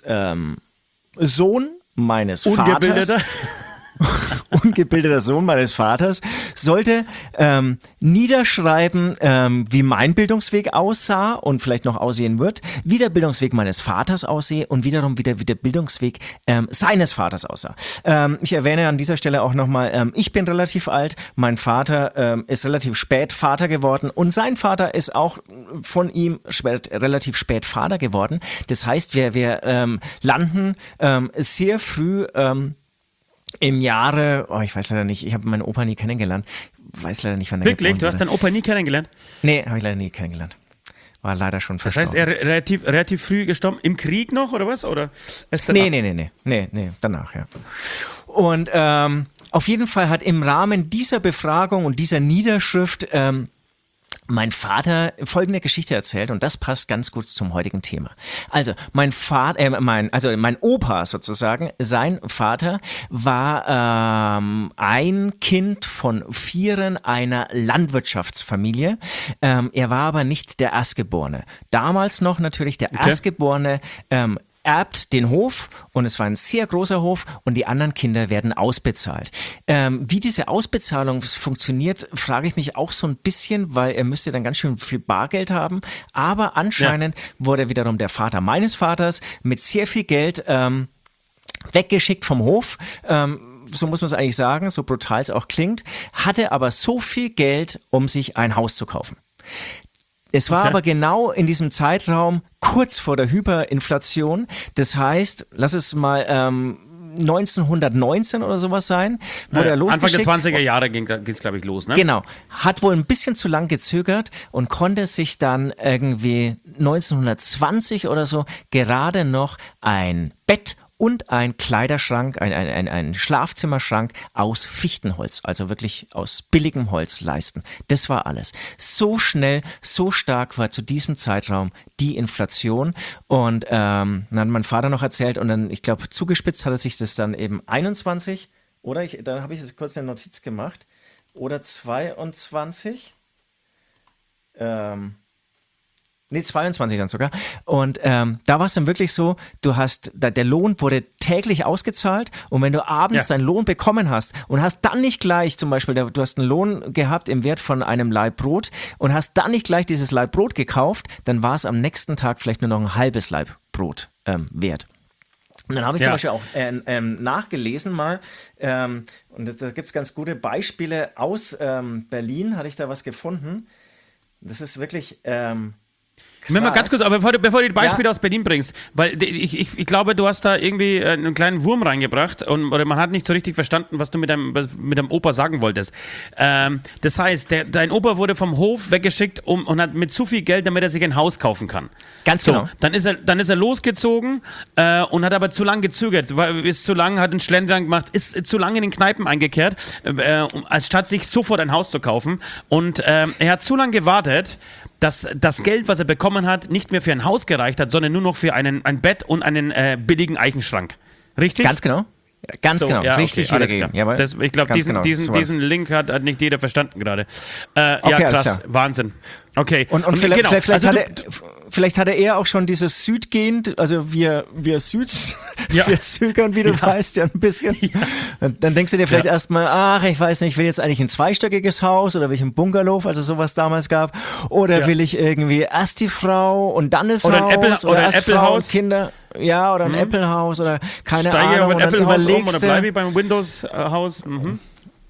Sohn meines Vaters, ungebildeter Sohn meines Vaters, sollte niederschreiben, wie mein Bildungsweg aussah und vielleicht noch aussehen wird, wie der Bildungsweg meines Vaters aussehe und wiederum wie der Bildungsweg seines Vaters aussah. Ich erwähne an dieser Stelle auch nochmal, ich bin relativ alt, mein Vater ist relativ spät Vater geworden und sein Vater ist auch von ihm relativ spät Vater geworden. Das heißt, wir landen sehr früh im Jahre, ich weiß leider nicht, ich habe meinen Opa nie kennengelernt. Weiß leider nicht, wann der Wirklich? Du hast deinen Opa nie kennengelernt? Nee, habe ich leider nie kennengelernt. War leider schon verstorben. Das heißt, er relativ früh gestorben? Im Krieg noch oder was? Oder erst danach? Nee, danach, ja. Und auf jeden Fall hat im Rahmen dieser Befragung und dieser Niederschrift mein Vater folgende Geschichte erzählt und das passt ganz gut zum heutigen Thema. Also mein Opa sozusagen, sein Vater war ein Kind von 4 einer Landwirtschaftsfamilie. Er war aber nicht der Erstgeborene. Damals noch natürlich der Erstgeborene erbt den Hof und es war ein sehr großer Hof und die anderen Kinder werden ausbezahlt. Wie diese Ausbezahlung funktioniert, frage ich mich auch so ein bisschen, weil er müsste dann ganz schön viel Bargeld haben, aber anscheinend wurde wiederum der Vater meines Vaters mit sehr viel Geld weggeschickt vom Hof, so muss man es eigentlich sagen, so brutal es auch klingt, hatte aber so viel Geld, um sich ein Haus zu kaufen. Es war aber genau in diesem Zeitraum kurz vor der Hyperinflation. Das heißt, lass es mal 1919 oder sowas sein, wurde er losgeschickt. Anfang der 20er Jahre ging es, glaube ich, los, ne? Genau. Hat wohl ein bisschen zu lang gezögert und konnte sich dann irgendwie 1920 oder so gerade noch ein Bett und ein Kleiderschrank, ein Schlafzimmerschrank aus Fichtenholz, also wirklich aus billigem Holz leisten. Das war alles. So schnell, so stark war zu diesem Zeitraum die Inflation und dann hat mein Vater noch erzählt und dann, ich glaube, zugespitzt hat er sich das dann eben 21, oder? Dann habe ich jetzt kurz eine Notiz gemacht, oder 22, 22 dann sogar. Und da war es dann wirklich so, der Lohn wurde täglich ausgezahlt und wenn du abends deinen Lohn bekommen hast und hast dann nicht gleich, zum Beispiel, du hast einen Lohn gehabt im Wert von einem Laib Brot und hast dann nicht gleich dieses Laib Brot gekauft, dann war es am nächsten Tag vielleicht nur noch ein halbes Laib Brot wert. Und dann habe ich zum Beispiel auch nachgelesen mal, und da gibt es ganz gute Beispiele aus Berlin, hatte ich da was gefunden. Das ist wirklich Mal ganz kurz, aber bevor du die Beispiele aus Berlin bringst, weil ich glaube, du hast da irgendwie einen kleinen Wurm reingebracht oder man hat nicht so richtig verstanden, was du mit deinem Opa sagen wolltest. Das heißt, dein Opa wurde vom Hof weggeschickt und hat mit zu viel Geld, damit er sich ein Haus kaufen kann. Ganz genau. Dann ist er losgezogen und hat aber zu lange gezögert, ist zu lange, hat einen Schlendrian gemacht, ist zu lange in den Kneipen eingekehrt, anstatt sich sofort ein Haus zu kaufen. Und er hat zu lange gewartet, dass das Geld, was er bekommen hat, nicht mehr für ein Haus gereicht hat, sondern nur noch für ein Bett und einen billigen Eichenschrank. Richtig? Ganz genau. Ganz genau, ja, richtig wiedergegeben. Ich glaube, diesen Link hat nicht jeder verstanden gerade. Krass, Wahnsinn. Okay. Und vielleicht hatte er auch schon dieses Südgehen, also wir Süds, wir zögern, wie du weißt, ja ein bisschen. Ja. Dann denkst du dir vielleicht erstmal, ich weiß nicht, ich will jetzt eigentlich ein zweistöckiges Haus oder will ich ein Bungalow, also sowas damals gab, oder will ich irgendwie erst die Frau und dann das Haus oder erst Frau Apple-Haus. und Kinder. Ja, oder ein Apple-Haus oder keine Steige Ahnung. Steige mit Apple-Haus um oder du, bleibe ich beim Windows-Haus?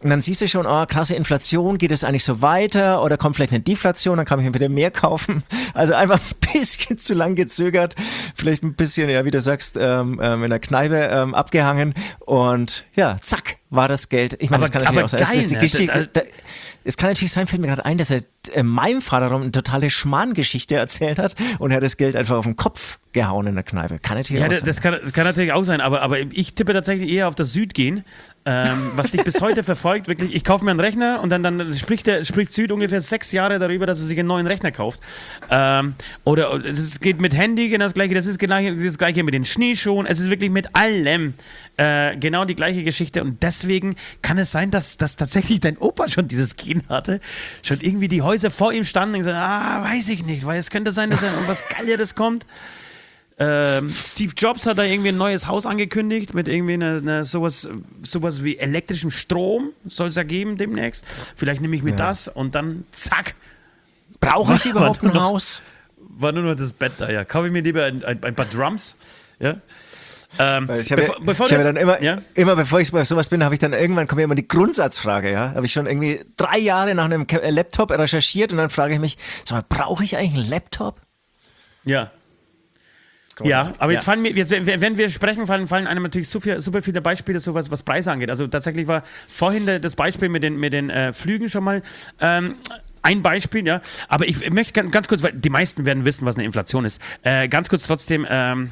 Und dann siehst du schon, oh, krasse Inflation, geht es eigentlich so weiter oder kommt vielleicht eine Deflation, dann kann ich mir wieder mehr kaufen. Also einfach ein bisschen zu lang gezögert, vielleicht ein bisschen, ja, wie du sagst, in der Kneipe abgehangen und ja, zack, war das Geld. Ich meine, das kann natürlich auch sein. Es kann natürlich sein, fällt mir gerade ein, dass er meinem Vater eine totale Schmarrn-Geschichte erzählt hat und er hat das Geld einfach auf den Kopf gehauen in der Kneipe. Kann natürlich auch sein. Das kann natürlich auch sein, aber ich tippe tatsächlich eher auf das Südgehen, was dich bis heute verfolgt. Wirklich, ich kaufe mir einen Rechner und dann spricht Süd ungefähr 6 Jahre darüber, dass er sich einen neuen Rechner kauft. Oder es geht mit Handy genau das Gleiche, das Gleiche mit den Schneeschuhen, es ist wirklich mit allem genau die gleiche Geschichte und deswegen kann es sein, dass tatsächlich dein Opa schon dieses Gen hatte, schon irgendwie die Häuser vor ihm standen und gesagt, weiß ich nicht, weil es könnte sein, dass irgendwas Geileres kommt. Steve Jobs hat da irgendwie ein neues Haus angekündigt mit irgendwie sowas wie elektrischem Strom, soll es ja geben demnächst. Vielleicht nehme ich mir das und dann zack. Brauche ich überhaupt ein Haus? War nur noch das Bett da, ja. Kaufe ich mir lieber ein paar Drums, ja. Ich habe dann immer, bevor ich bei sowas bin, habe ich dann irgendwann, kommt ja immer die Grundsatzfrage, ja. Habe ich schon irgendwie 3 Jahre nach einem Laptop recherchiert und dann frage ich mich, sag mal, brauche ich eigentlich einen Laptop? Ja. Ja, aber jetzt fallen mir, wenn wir sprechen, fallen einem natürlich super viele Beispiele, sowas, was Preise angeht. Also tatsächlich war vorhin das Beispiel mit den Flügen schon mal ein Beispiel, ja. Aber ich möchte ganz kurz, weil die meisten werden wissen, was eine Inflation ist. Ganz kurz trotzdem,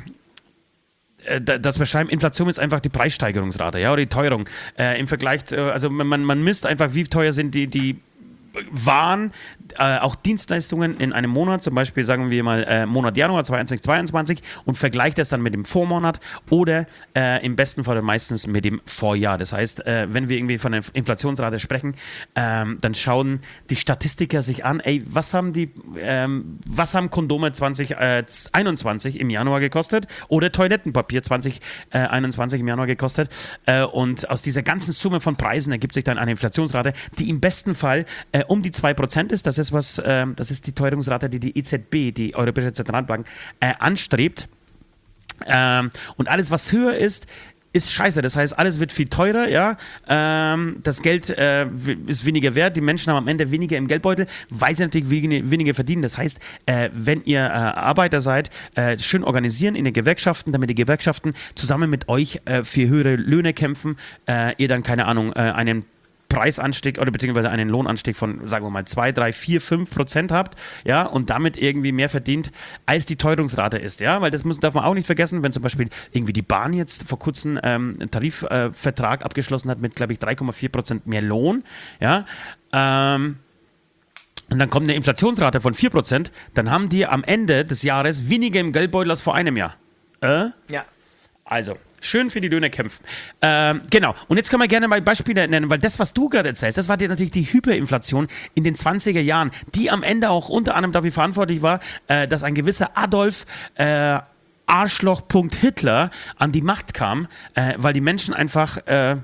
das beschreiben, Inflation ist einfach die Preissteigerungsrate, ja, oder die Teuerung. Im Vergleich zu, also man misst einfach, wie teuer sind die Waren, auch Dienstleistungen in einem Monat, zum Beispiel sagen wir mal Monat Januar 2022 und vergleicht das dann mit dem Vormonat oder im besten Fall meistens mit dem Vorjahr. Das heißt, wenn wir irgendwie von der Inflationsrate sprechen, dann schauen die Statistiker sich an, was haben Kondome 2021 im Januar gekostet oder Toilettenpapier 2021 im Januar gekostet und aus dieser ganzen Summe von Preisen ergibt sich dann eine Inflationsrate, die im besten Fall um die 2% ist. Das ist die Teuerungsrate, die die EZB, die Europäische Zentralbank, anstrebt. Und alles, was höher ist scheiße. Das heißt, alles wird viel teurer, ja. Das Geld ist weniger wert. Die Menschen haben am Ende weniger im Geldbeutel, weil sie natürlich weniger verdienen. Das heißt, wenn ihr Arbeiter seid, schön organisieren in den Gewerkschaften, damit die Gewerkschaften zusammen mit euch für höhere Löhne kämpfen. Ihr dann, keine Ahnung, einen Preisanstieg oder beziehungsweise einen Lohnanstieg von, sagen wir mal, 2, 3, 4, 5% habt, ja, und damit irgendwie mehr verdient, als die Teuerungsrate ist, ja, weil darf man auch nicht vergessen, wenn zum Beispiel irgendwie die Bahn jetzt vor kurzem einen Tarifvertrag abgeschlossen hat mit, glaube ich, 3,4% mehr Lohn, ja, und dann kommt eine Inflationsrate von 4%, dann haben die am Ende des Jahres weniger im Geldbeutel als vor einem Jahr. Ja. Also, schön für die Löhne kämpfen. Genau. Und jetzt können wir gerne mal Beispiele nennen, weil das, was du gerade erzählst, das war dir natürlich die Hyperinflation in den 20er Jahren, die am Ende auch unter anderem dafür verantwortlich war, dass ein gewisser Adolf Arschloch. Hitler an die Macht kam, weil die Menschen einfach,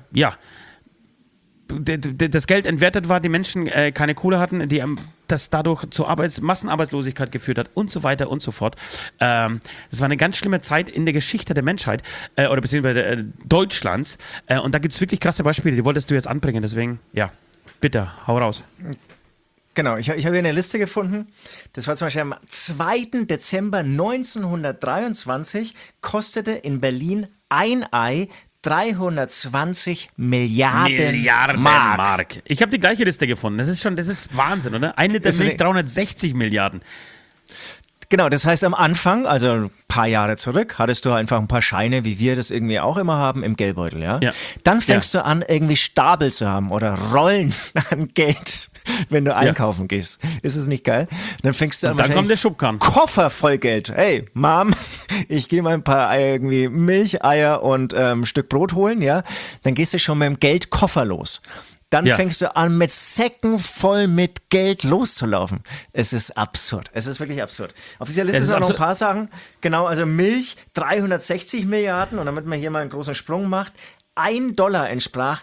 das Geld entwertet war, die Menschen keine Kohle hatten, das dadurch zur Massenarbeitslosigkeit geführt hat und so weiter und so fort. Das war eine ganz schlimme Zeit in der Geschichte der Menschheit oder beziehungsweise Deutschlands und da gibt es wirklich krasse Beispiele, die wolltest du jetzt anbringen, deswegen, ja, bitte, hau raus. Genau, ich habe hier eine Liste gefunden. Das war zum Beispiel am 2. Dezember 1923 kostete in Berlin ein Ei 320 Milliarden Mark. Ich habe die gleiche Liste gefunden. Das ist Wahnsinn, oder? 1 Liter Milch, 360 Milliarden. Genau, das heißt am Anfang, also ein paar Jahre zurück, hattest du einfach ein paar Scheine, wie wir das irgendwie auch immer haben, im Geldbeutel, ja? Dann fängst du an, irgendwie Stapel zu haben oder Rollen an Geld, wenn du einkaufen gehst. Ist es nicht geil? Dann fängst du an, dann kommt der Schubkarren. Koffer voll Geld. Hey, Mom, ich gehe mal ein paar irgendwie Milcheier und ein Stück Brot holen, ja? Dann gehst du schon mit dem Geldkoffer los. Dann fängst du an, mit Säcken voll mit Geld loszulaufen. Es ist absurd. Es ist wirklich absurd. Auf dieser Liste sind auch noch ein paar Sachen. Genau, also Milch 360 Milliarden. Und damit man hier mal einen großen Sprung macht, $1 entsprach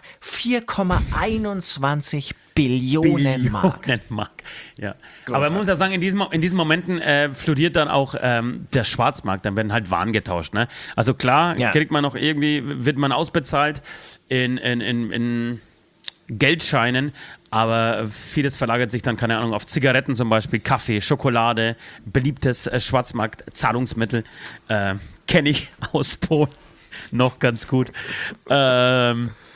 4,21 Billionen Mark. Ja. Aber man muss auch sagen, in diesen Momenten floriert dann auch der Schwarzmarkt, dann werden halt Waren getauscht. Ne? Also klar, kriegt man noch irgendwie, wird man ausbezahlt in Geldscheinen, aber vieles verlagert sich dann, keine Ahnung, auf Zigaretten zum Beispiel, Kaffee, Schokolade, beliebtes Schwarzmarkt-Zahlungsmittel, kenne ich aus Polen noch ganz gut. Ja,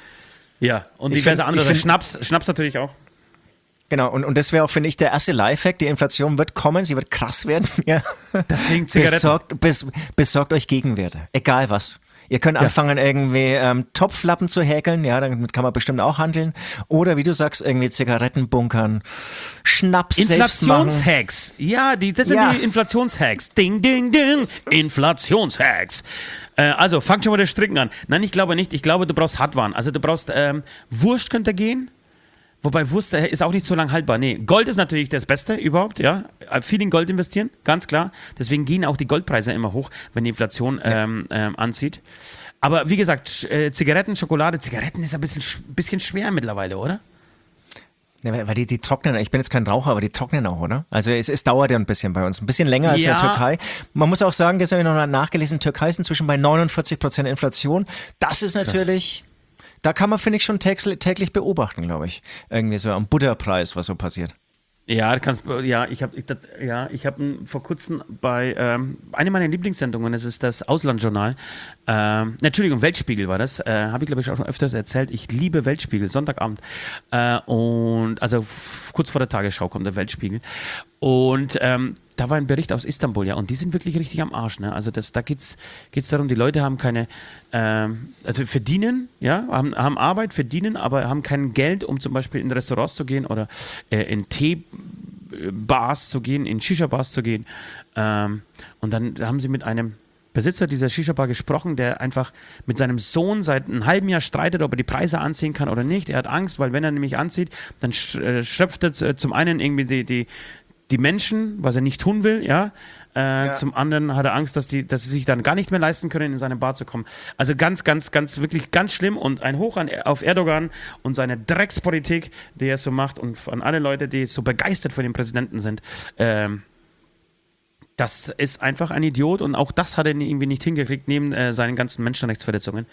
und diverse andere. Schnaps natürlich auch. Genau, und das wäre auch, finde ich, der erste Lifehack. Die Inflation wird kommen, sie wird krass werden. Ja. Deswegen Zigaretten. Besorgt euch Gegenwerte, egal was. Ihr könnt anfangen, irgendwie Topflappen zu häkeln, ja, damit kann man bestimmt auch handeln. Oder wie du sagst, irgendwie Zigaretten bunkern, Schnaps Inflationshacks. Ja, das sind die Inflationshacks. Ding, ding, ding. Inflationshacks. Also, fangt schon mal das Stricken an. Nein, ich glaube nicht. Ich glaube, du brauchst Hardwaren. Also, du brauchst Wurst könnte gehen. Wobei Wurst ist auch nicht so lang haltbar. Nee, Gold ist natürlich das Beste überhaupt, ja. Viel in Gold investieren, ganz klar. Deswegen gehen auch die Goldpreise immer hoch, wenn die Inflation anzieht. Aber wie gesagt, Zigaretten, Schokolade, Zigaretten ist ein bisschen schwer mittlerweile, oder? Ja, weil die trocknen, ich bin jetzt kein Raucher, aber die trocknen auch, oder? Also es dauert ja ein bisschen bei uns, ein bisschen länger als in der Türkei. Man muss auch sagen, gestern habe ich noch nachgelesen, Türkei ist inzwischen bei 49% Inflation. Das ist natürlich... Da kann man, finde ich, schon täglich beobachten, glaube ich. Irgendwie so am Butterpreis, was so passiert. Ja, ich habe vor kurzem bei eine meiner Lieblingssendungen, das ist das Auslandjournal, Entschuldigung, Weltspiegel war das, habe ich glaube ich auch schon öfters erzählt, ich liebe Weltspiegel, Sonntagabend und also kurz vor der Tagesschau kommt der Weltspiegel und da war ein Bericht aus Istanbul, ja, und die sind wirklich richtig am Arsch, ne? Also da geht's darum, die Leute haben keine, also verdienen, ja, haben Arbeit, verdienen, aber haben kein Geld, um zum Beispiel in Restaurants zu gehen oder in Teebars zu gehen, in Shisha-Bars zu gehen. Und dann haben sie mit einem Besitzer dieser Shisha-Bar gesprochen, der einfach mit seinem Sohn seit einem halben Jahr streitet, ob er die Preise anziehen kann oder nicht. Er hat Angst, weil wenn er nämlich anzieht, dann schöpft er zum einen irgendwie die Menschen, was er nicht tun will, ja. Zum anderen hat er Angst, dass sie sich dann gar nicht mehr leisten können, in seine Bar zu kommen. Also ganz, wirklich ganz schlimm und ein Hoch auf Erdogan und seine Dreckspolitik, die er so macht und an alle Leute, die so begeistert von dem Präsidenten sind. Das ist einfach ein Idiot und auch das hat er irgendwie nicht hingekriegt, neben seinen ganzen Menschenrechtsverletzungen.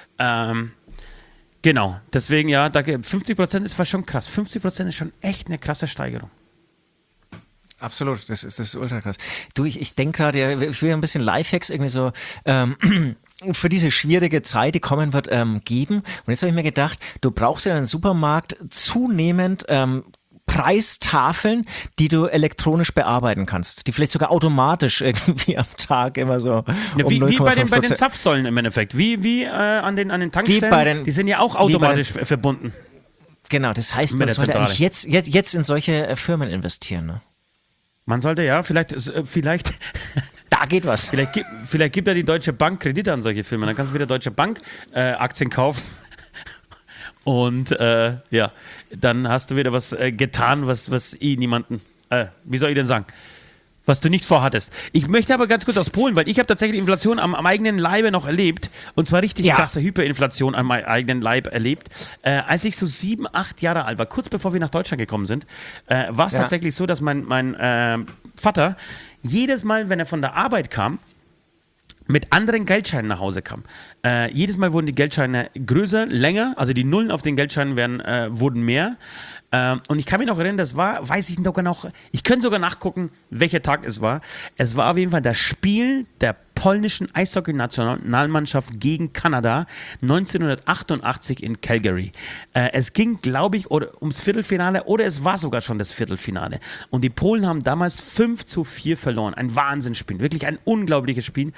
Genau, deswegen 50% ist fast schon krass. 50% ist schon echt eine krasse Steigerung. Absolut, das ist ultra krass. Du, ich denke gerade, ich will ein bisschen Lifehacks irgendwie so für diese schwierige Zeit, die kommen wird, geben. Und jetzt habe ich mir gedacht, du brauchst ja in einem Supermarkt zunehmend Preistafeln, die du elektronisch bearbeiten kannst, die vielleicht sogar automatisch irgendwie am Tag immer so wie bei den Zapfsäulen im Endeffekt, wie an den Tankstellen, die sind ja auch automatisch verbunden. Genau, das heißt, man sollte eigentlich jetzt in solche Firmen investieren, ne? Man sollte vielleicht da geht was. Vielleicht gibt ja die Deutsche Bank Kredite an solche Firmen. Dann kannst du wieder Deutsche Bank Aktien kaufen. Und dann hast du wieder was getan, was niemanden, wie soll ich denn sagen, was du nicht vorhattest. Ich möchte aber ganz kurz aus Polen, weil ich habe tatsächlich Inflation am eigenen Leibe noch erlebt. Und zwar richtig krasse Hyperinflation am eigenen Leib erlebt. Als ich so 7, 8 Jahre alt war, kurz bevor wir nach Deutschland gekommen sind, war es tatsächlich so, dass mein Vater jedes Mal, wenn er von der Arbeit kam, mit anderen Geldscheinen nach Hause kam. Jedes Mal wurden die Geldscheine größer, länger, also die Nullen auf den Geldscheinen wurden mehr. Und ich kann mich noch erinnern, das war, weiß ich sogar noch, ich könnte sogar nachgucken, welcher Tag es war. Es war auf jeden Fall das Spiel der polnischen Eishockey-Nationalmannschaft gegen Kanada 1988 in Calgary. Es ging, glaube ich, ums Viertelfinale oder es war sogar schon das Viertelfinale. Und die Polen haben damals 5-4 verloren. Ein Wahnsinnsspiel, wirklich ein unglaubliches Spiel.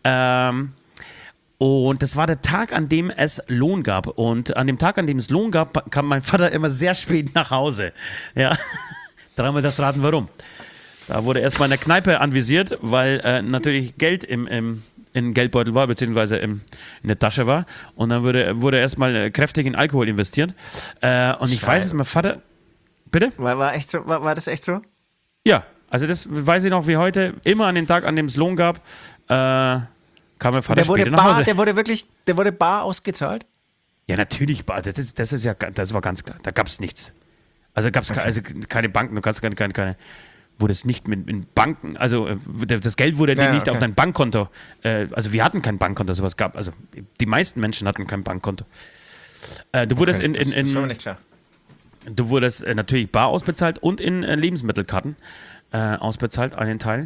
Und das war der Tag, an dem es Lohn gab. Und an dem Tag, an dem es Lohn gab, kam mein Vater immer sehr spät nach Hause. Ja, dreimal das raten, warum. Da wurde erstmal in der Kneipe anvisiert, weil natürlich Geld im Geldbeutel war, beziehungsweise in der Tasche war. Und dann wurde erstmal kräftig in Alkohol investiert. Und ich weiß es, mein Vater... Bitte? War echt so? War das echt so? Ja, also das weiß ich noch wie heute. Immer an den Tag, an dem es Lohn gab, kam mein Vater später nach Hause. Der wurde bar ausgezahlt? Ja, natürlich bar. Das war ganz klar. Da gab es nichts. Also gab es keine Banken, du kannst keine wurde es nicht mit Banken, also das Geld wurde nicht auf dein Bankkonto, also wir hatten kein Bankkonto, sowas gab, also die meisten Menschen hatten kein Bankkonto. Du wurdest das war mir nicht klar. du wurdest natürlich bar ausbezahlt und in Lebensmittelkarten ausbezahlt, einen Teil.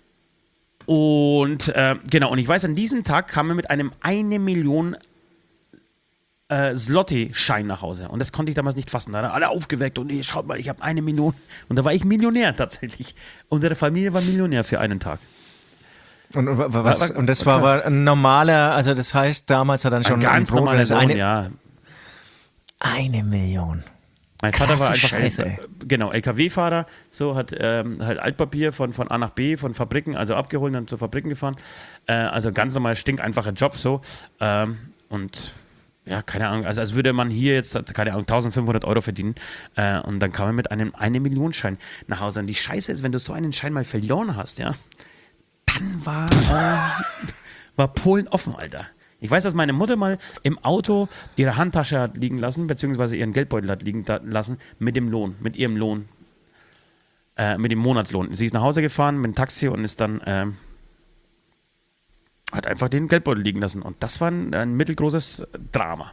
Und genau, und ich weiß, an diesem Tag kam er mit einem 1 Million Zloty-Schein nach Hause. Und das konnte ich damals nicht fassen. Da haben alle aufgeweckt und schaut mal, ich habe 1 Million. Und da war ich Millionär tatsächlich. Unsere Familie war Millionär für einen Tag. Und was? Und das war aber ein normaler, also das heißt, damals hat er dann schon ein ganz normaler Lohn, ja. 1 Million. Mein Vater war einfach Scheiße. Genau, LKW-Fahrer, so hat halt Altpapier von A nach B, von Fabriken, also abgeholt und dann zu Fabriken gefahren. Also ganz normal stinkeinfacher Job so. Und ja, keine Ahnung, also als würde man hier jetzt, keine Ahnung, 1.500 Euro verdienen. Und dann kam er mit einem 1 Million Schein nach Hause. Und die Scheiße ist, wenn du so einen Schein mal verloren hast, ja, dann war Polen offen, Alter. Ich weiß, dass meine Mutter mal im Auto ihre Handtasche hat liegen lassen, beziehungsweise ihren Geldbeutel hat liegen lassen mit dem Lohn, mit ihrem Lohn, mit dem Monatslohn. Sie ist nach Hause gefahren mit dem Taxi und ist dann, hat einfach den Geldbeutel liegen lassen. Und das war ein mittelgroßes Drama.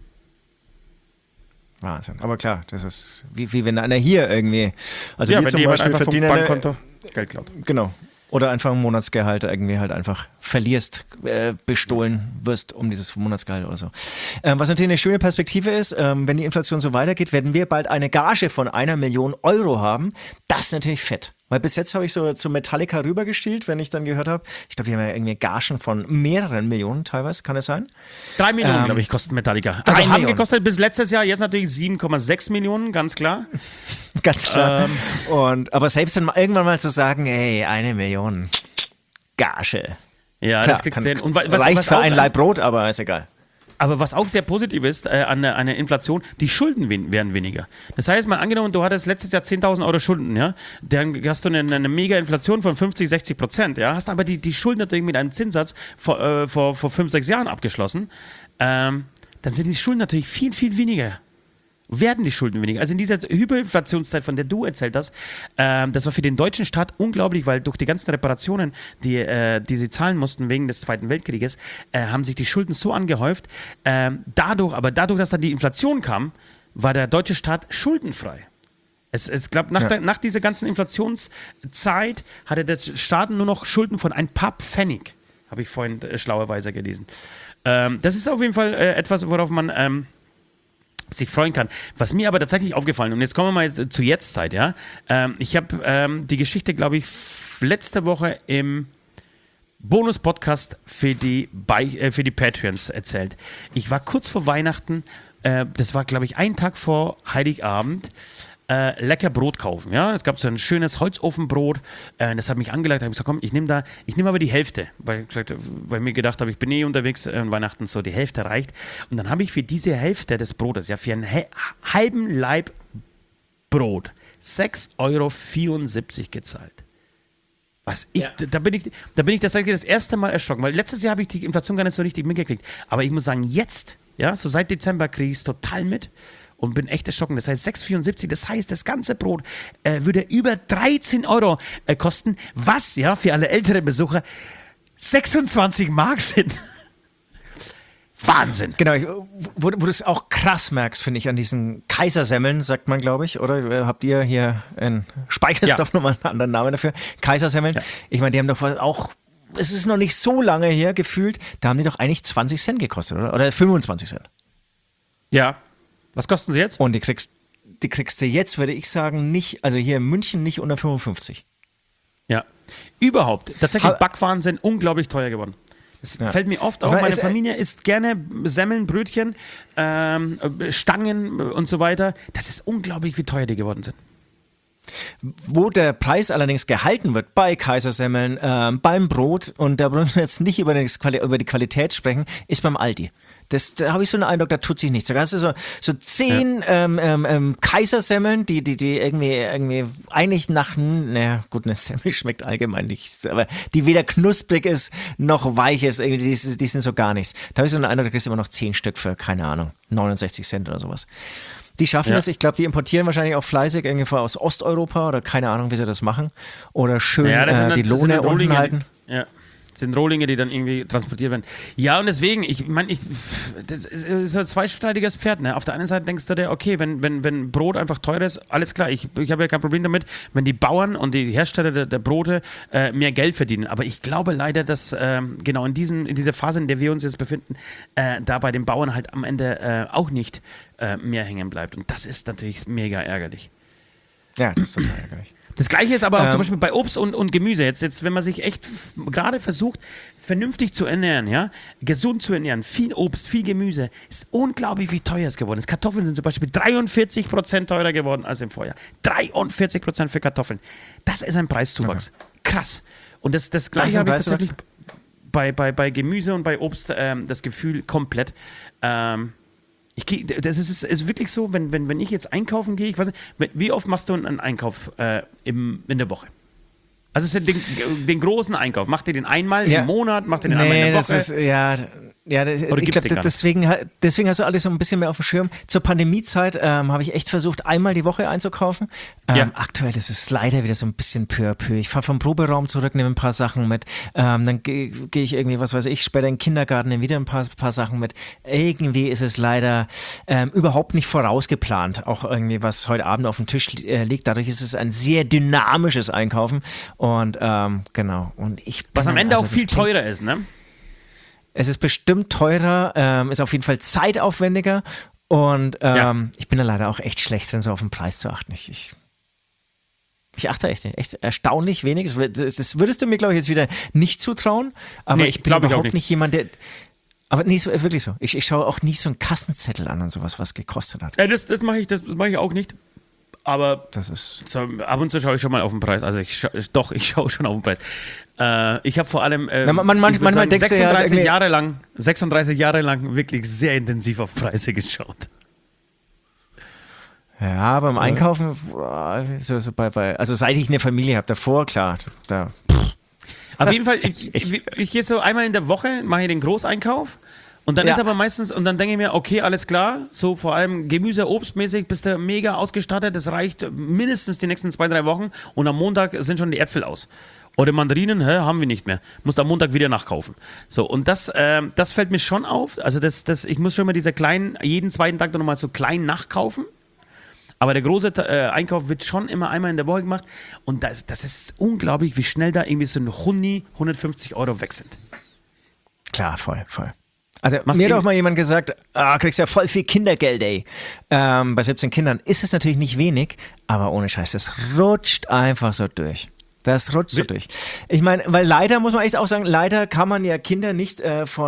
Wahnsinn. Aber klar, das ist wie wenn einer hier irgendwie, also ja, wir wenn zum jemand Beispiel einfach vom verdienen Bankkonto Geld klaut. Genau. Oder einfach ein Monatsgehalt irgendwie halt einfach verlierst, bestohlen wirst um dieses Monatsgehalt oder so. Was natürlich eine schöne Perspektive ist, wenn die Inflation so weitergeht, werden wir bald eine Gage von 1 Million Euro haben. Das ist natürlich fett. Weil bis jetzt habe ich so zu Metallica rübergestielt, wenn ich dann gehört habe, ich glaube, die haben ja irgendwie Gagen von mehreren Millionen teilweise, kann es sein? 3 Millionen, glaube ich, kosten Metallica. Also haben gekostet bis letztes Jahr, jetzt natürlich 7,6 Millionen, ganz klar. Ganz klar. Aber selbst dann irgendwann mal zu sagen, ey, 1 Million Gage. Ja, klar, das kriegst du hin. Und reicht für ein Laib Brot, aber ist egal. Aber was auch sehr positiv ist an der Inflation, die Schulden werden weniger. Das heißt, mal angenommen, du hattest letztes Jahr 10.000 Euro Schulden, ja, dann hast du eine mega Inflation von 50-60%, ja, hast aber die Schulden natürlich mit einem Zinssatz vor 5-6 Jahren abgeschlossen, dann sind die Schulden natürlich viel, viel weniger. Werden die Schulden weniger. Also in dieser Hyperinflationszeit, von der du erzählt hast, das war für den deutschen Staat unglaublich, weil durch die ganzen Reparationen, die sie zahlen mussten wegen des Zweiten Weltkrieges, haben sich die Schulden so angehäuft. Dadurch, dass dann die Inflation kam, war der deutsche Staat schuldenfrei. Ich glaube, nach dieser ganzen Inflationszeit hatte der Staat nur noch Schulden von ein paar Pfennig. Habe ich vorhin schlauerweise gelesen. Das ist auf jeden Fall etwas, worauf man sich freuen kann. Was mir aber tatsächlich aufgefallen, und jetzt kommen wir mal zur Jetztzeit, ja. Ich habe die Geschichte, glaube ich, letzte Woche im Bonus-Podcast für die Patreons erzählt. Ich war kurz vor Weihnachten, das war, glaube ich, einen Tag vor Heiligabend, lecker Brot kaufen, ja. Es gab so ein schönes Holzofenbrot, das hat mich angeleitet, ich habe gesagt, komm, ich nehme aber die Hälfte, weil ich mir gedacht habe, ich bin unterwegs an Weihnachten, so die Hälfte reicht. Und dann habe ich für diese Hälfte des Brotes, ja, für einen halben Laib Brot 6,74 Euro gezahlt. Da bin ich tatsächlich das erste Mal erschrocken, weil letztes Jahr habe ich die Inflation gar nicht so richtig mitgekriegt. Aber ich muss sagen, jetzt, ja, so seit Dezember kriege ich es total mit. Und bin echt erschrocken. Das heißt 6,74, das heißt, das ganze Brot würde über 13 Euro kosten, was ja für alle älteren Besucher 26 Mark sind. Wahnsinn. Genau, wo du es auch krass merkst, finde ich, an diesen Kaisersemmeln, sagt man, glaube ich, oder? Habt ihr hier in Speichersdorf nochmal einen anderen Namen dafür? Kaisersemmeln. Ja. Ich meine, die haben doch auch, es ist noch nicht so lange her gefühlt, da haben die doch eigentlich 20 Cent gekostet, oder? Oder 25 Cent. Ja. Was kosten sie jetzt? Und die kriegst du jetzt, würde ich sagen, nicht, also hier in München nicht unter 55. Ja, überhaupt. Tatsächlich, Backwaren sind unglaublich teuer geworden. Das fällt mir oft auf. Meine Familie isst gerne Semmeln, Brötchen, Stangen und so weiter. Das ist unglaublich, wie teuer die geworden sind. Wo der Preis allerdings gehalten wird bei Kaisersemmeln, beim Brot, und da wollen wir jetzt nicht über die Qualität sprechen, ist beim Aldi. Da habe ich so einen Eindruck, da tut sich nichts. Da hast du so 10 Kaisersemmeln, die irgendwie eigentlich nach, naja, gut, eine Semmel schmeckt allgemein nichts, aber die weder knusprig ist, noch weich ist, irgendwie, die sind so gar nichts. Da habe ich so einen Eindruck, da kriegst du immer noch 10 Stück für, keine Ahnung, 69 Cent oder sowas. Die schaffen das, ich glaube, die importieren wahrscheinlich auch fleißig irgendwie aus Osteuropa oder keine Ahnung, wie sie das machen. Oder schön die Lohne unten halten. Ja. Das sind Rohlinge, die dann irgendwie transportiert werden. Ja, und deswegen, ich meine, das ist so ein zweischneidiges Pferd. Ne? Auf der einen Seite denkst du dir, okay, wenn Brot einfach teuer ist, alles klar, ich habe ja kein Problem damit, wenn die Bauern und die Hersteller der Brote mehr Geld verdienen. Aber ich glaube leider, dass genau in dieser Phase, in der wir uns jetzt befinden, da bei den Bauern halt am Ende auch nicht mehr hängen bleibt. Und das ist natürlich mega ärgerlich. Ja, das ist total ärgerlich. Das Gleiche ist aber auch zum Beispiel bei Obst und Gemüse. Jetzt, wenn man sich echt gerade versucht, vernünftig zu ernähren, ja, gesund zu ernähren, viel Obst, viel Gemüse, ist unglaublich, wie teuer es geworden ist. Kartoffeln sind zum Beispiel 43% teurer geworden als im Vorjahr. 43% für Kartoffeln. Das ist ein Preiszuwachs. Okay. Krass. Und das Gleiche habe ich tatsächlich bei Gemüse und bei Obst das Gefühl komplett. Das ist wirklich so, wenn ich jetzt einkaufen gehe, ich weiß nicht, wie oft machst du einen Einkauf in der Woche? Also den großen Einkauf, macht ihr den einmal im Monat, macht ihr den einmal in der Woche? Ich glaube, deswegen hast du alles so ein bisschen mehr auf dem Schirm. Zur Pandemiezeit habe ich echt versucht, einmal die Woche einzukaufen. Aktuell ist es leider wieder so ein bisschen peu à peu. Ich fahre vom Proberaum zurück, nehme ein paar Sachen mit. Dann gehe ich irgendwie, was weiß ich, später in den Kindergarten, nehme wieder ein paar Sachen mit. Irgendwie ist es leider überhaupt nicht vorausgeplant. Auch irgendwie, was heute Abend auf dem Tisch liegt. Dadurch ist es ein sehr dynamisches Einkaufen. Und genau. Und was am Ende auch viel teurer ist, ne? Es ist bestimmt teurer, ist auf jeden Fall zeitaufwendiger und ich bin da leider auch echt schlecht drin, so auf den Preis zu achten. Ich achte echt erstaunlich wenig. Das würdest du mir, glaube ich, jetzt wieder nicht zutrauen, aber ich bin überhaupt nicht jemand, der... Aber nee, so, wirklich so. Ich schaue auch nie so einen Kassenzettel an und sowas, was gekostet hat. Das mache ich auch nicht. Aber das ist so, ab und zu schaue ich schon mal auf den Preis. Also ich schaue schon auf den Preis. Ich habe vor allem manchmal denkst 36 Jahre lang wirklich sehr intensiv auf Preise geschaut. Ja, beim Einkaufen, also seit ich eine Familie habe, davor, klar. Auf jeden Fall, ich gehe so einmal in der Woche, mache ich den Großeinkauf. Und dann ist aber meistens, und dann denke ich mir, okay, alles klar, so vor allem Gemüse, Obstmäßig bist du mega ausgestattet, das reicht mindestens die nächsten 2-3 Wochen und am Montag sind schon die Äpfel aus. Oder Mandarinen, haben wir nicht mehr. Musst am Montag wieder nachkaufen. So, und das fällt mir schon auf, also ich muss schon mal jeden zweiten Tag dann nochmal so klein nachkaufen. Aber der große Einkauf wird schon immer einmal in der Woche gemacht und das ist unglaublich, wie schnell da irgendwie so ein 150 € weg sind. Klar, voll. Also mir hat auch mal jemand gesagt, kriegst ja voll viel Kindergeld, ey. Bei 17 Kindern ist es natürlich nicht wenig, aber ohne Scheiß, das rutscht einfach so durch. Das rutscht so durch. Ich meine, weil leider, muss man echt auch sagen, leider kann man ja Kinder nicht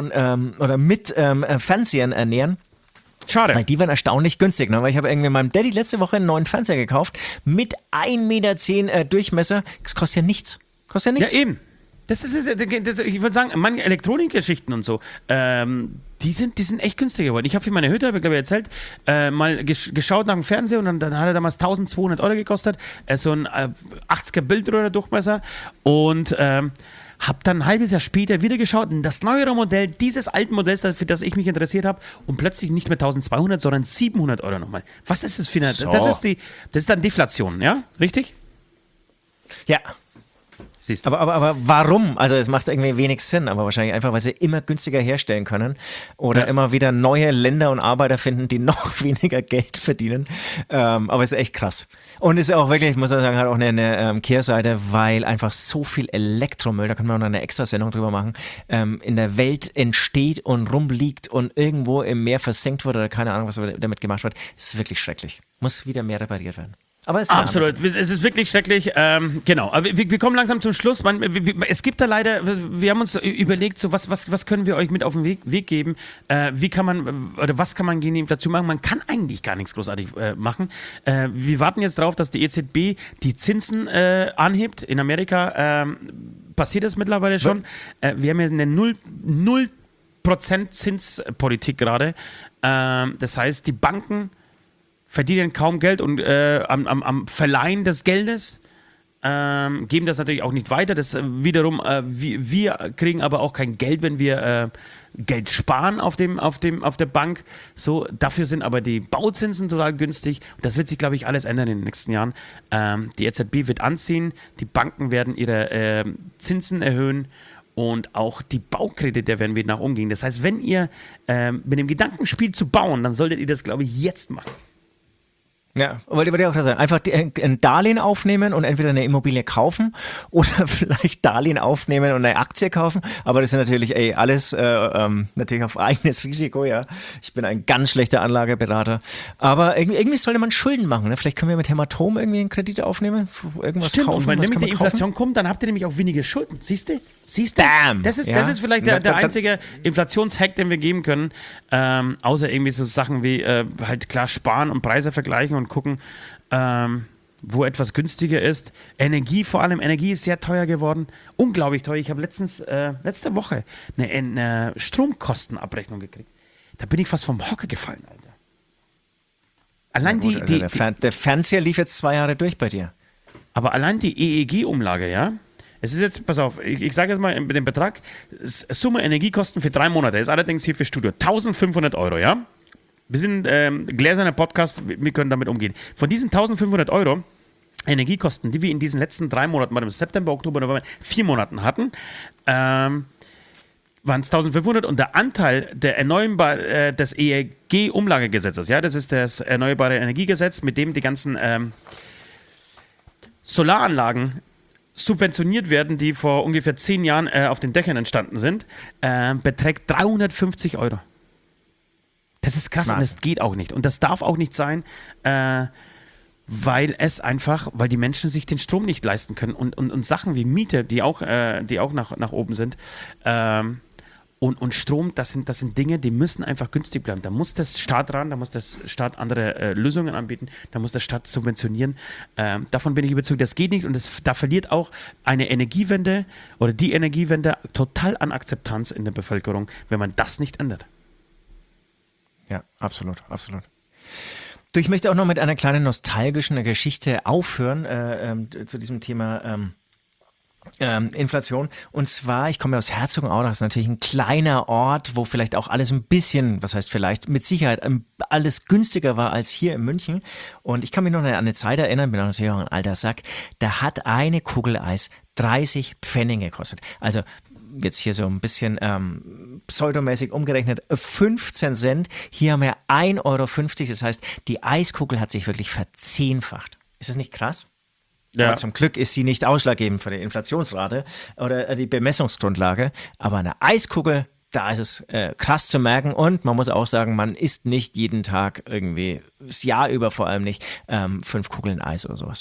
mit Fernsehern ernähren. Schade. Weil die waren erstaunlich günstig, ne? Weil ich habe irgendwie meinem Daddy letzte Woche einen neuen Fernseher gekauft mit 1,10 Meter Durchmesser. Das kostet ja nichts. Ja, eben. Das ist, ich würde sagen, manche Elektronikgeschichten und so, die sind echt günstig geworden. Ich habe für meine Hütte, habe ich glaube ich erzählt, mal geschaut nach dem Fernseher und dann hat er damals 1.200 € gekostet, so ein 80er Bildröhre Durchmesser und habe dann ein halbes Jahr später wieder geschaut und das neuere Modell dieses alten Modells, für das ich mich interessiert habe und plötzlich nicht mehr 1.200, sondern 700 € nochmal. Was ist das für eine, das ist dann Deflation, ja? Richtig? Ja. Siehst du. Aber warum? Also es macht irgendwie wenig Sinn, aber wahrscheinlich einfach, weil sie immer günstiger herstellen können oder immer wieder neue Länder und Arbeiter finden, die noch weniger Geld verdienen. Aber es ist echt krass. Und es ist auch wirklich, ich muss sagen, hat auch eine Kehrseite, weil einfach so viel Elektromüll, da können wir auch noch eine extra Sendung drüber machen, in der Welt entsteht und rumliegt und irgendwo im Meer versenkt wird oder keine Ahnung, was damit gemacht wird. Das ist wirklich schrecklich. Muss wieder mehr repariert werden. Aber absolut, es ist wirklich schrecklich. Genau, aber wir kommen langsam zum Schluss. Es gibt da leider, wir haben uns überlegt, so was können wir euch mit auf den Weg geben? Wie kann man, oder was kann man dazu machen? Man kann eigentlich gar nichts großartig machen. Wir warten jetzt darauf, dass die EZB die Zinsen anhebt. In Amerika passiert das mittlerweile schon. Wir haben ja eine 0% Zinspolitik gerade. Das heißt, die Banken verdienen kaum Geld und am Verleihen des Geldes geben das natürlich auch nicht weiter. Das wiederum, wir kriegen aber auch kein Geld, wenn wir Geld sparen auf der Bank. So, dafür sind aber die Bauzinsen total günstig. Das wird sich, glaube ich, alles ändern in den nächsten Jahren. Die EZB wird anziehen, die Banken werden ihre Zinsen erhöhen und auch die Baukredite werden wir nach umgehen. Das heißt, wenn ihr mit dem Gedanken spielt zu bauen, dann solltet ihr das, glaube ich, jetzt machen. Ja, wollte ich auch gerade sagen. Einfach ein Darlehen aufnehmen und entweder eine Immobilie kaufen oder vielleicht Darlehen aufnehmen und eine Aktie kaufen. Aber das ist natürlich alles natürlich auf eigenes Risiko, ja. Ich bin ein ganz schlechter Anlageberater. Aber irgendwie sollte man Schulden machen. Ne? Vielleicht können wir mit Hämatom irgendwie einen Kredit aufnehmen, irgendwas Stimmt, kaufen. und wenn nämlich die Inflation kommt, dann habt ihr nämlich auch weniger Schulden. Siehst du? Bam. Das ist vielleicht der einzige Inflationshack, den wir geben können. Außer irgendwie so Sachen wie halt klar sparen und Preise vergleichen und gucken, wo etwas günstiger ist. Energie vor allem. Energie ist sehr teuer geworden. Unglaublich teuer. Ich habe letzte Woche eine Stromkostenabrechnung gekriegt. Da bin ich fast vom Hocker gefallen, Alter. Allein gut, der Fernseher lief jetzt 2 Jahre durch bei dir. Aber allein die EEG-Umlage, ja? Es ist jetzt, pass auf, ich sage jetzt mal den Betrag, Summe Energiekosten für 3 Monate, ist allerdings hier für Studio 1.500 €, ja? Wir sind gläserner Podcast, wir können damit umgehen. Von diesen 1.500 € Energiekosten, die wir in diesen letzten 3 Monaten, warte, September, Oktober, November, 4 Monaten hatten, waren es 1.500 und der Anteil der des EEG-Umlagegesetzes, ja, das ist das Erneuerbare Energiegesetz, mit dem die ganzen Solaranlagen subventioniert werden, die vor ungefähr 10 Jahren auf den Dächern entstanden sind, beträgt 350 €. Das ist krass und das geht auch nicht. Und das darf auch nicht sein, weil die Menschen sich den Strom nicht leisten können und Sachen wie Miete, die auch nach oben sind, und Strom, das sind Dinge, die müssen einfach günstig bleiben. Da muss der Staat ran, da muss der Staat andere Lösungen anbieten, da muss der Staat subventionieren. Davon bin ich überzeugt, das geht nicht und da verliert auch eine Energiewende oder die Energiewende total an Akzeptanz in der Bevölkerung, wenn man das nicht ändert. Ja, absolut, absolut. Du, ich möchte auch noch mit einer kleinen nostalgischen Geschichte aufhören zu diesem Thema Inflation. Und zwar, ich komme ja aus Herzogenaurach, das ist natürlich ein kleiner Ort, wo vielleicht auch alles ein bisschen, was heißt vielleicht, mit Sicherheit alles günstiger war als hier in München. Und ich kann mich noch an eine Zeit erinnern, bin auch natürlich auch ein alter Sack, da hat eine Kugel Eis 30 Pfennig gekostet. Also jetzt hier so ein bisschen pseudomäßig umgerechnet, 15 Cent. Hier haben wir 1,50 €. Das heißt, die Eiskugel hat sich wirklich verzehnfacht. Ist das nicht krass? Ja. Aber zum Glück ist sie nicht ausschlaggebend für die Inflationsrate oder die Bemessungsgrundlage. Aber eine Eiskugel, da ist es krass zu merken. Und man muss auch sagen, man isst nicht jeden Tag irgendwie, das Jahr über vor allem nicht, 5 Kugeln Eis oder sowas.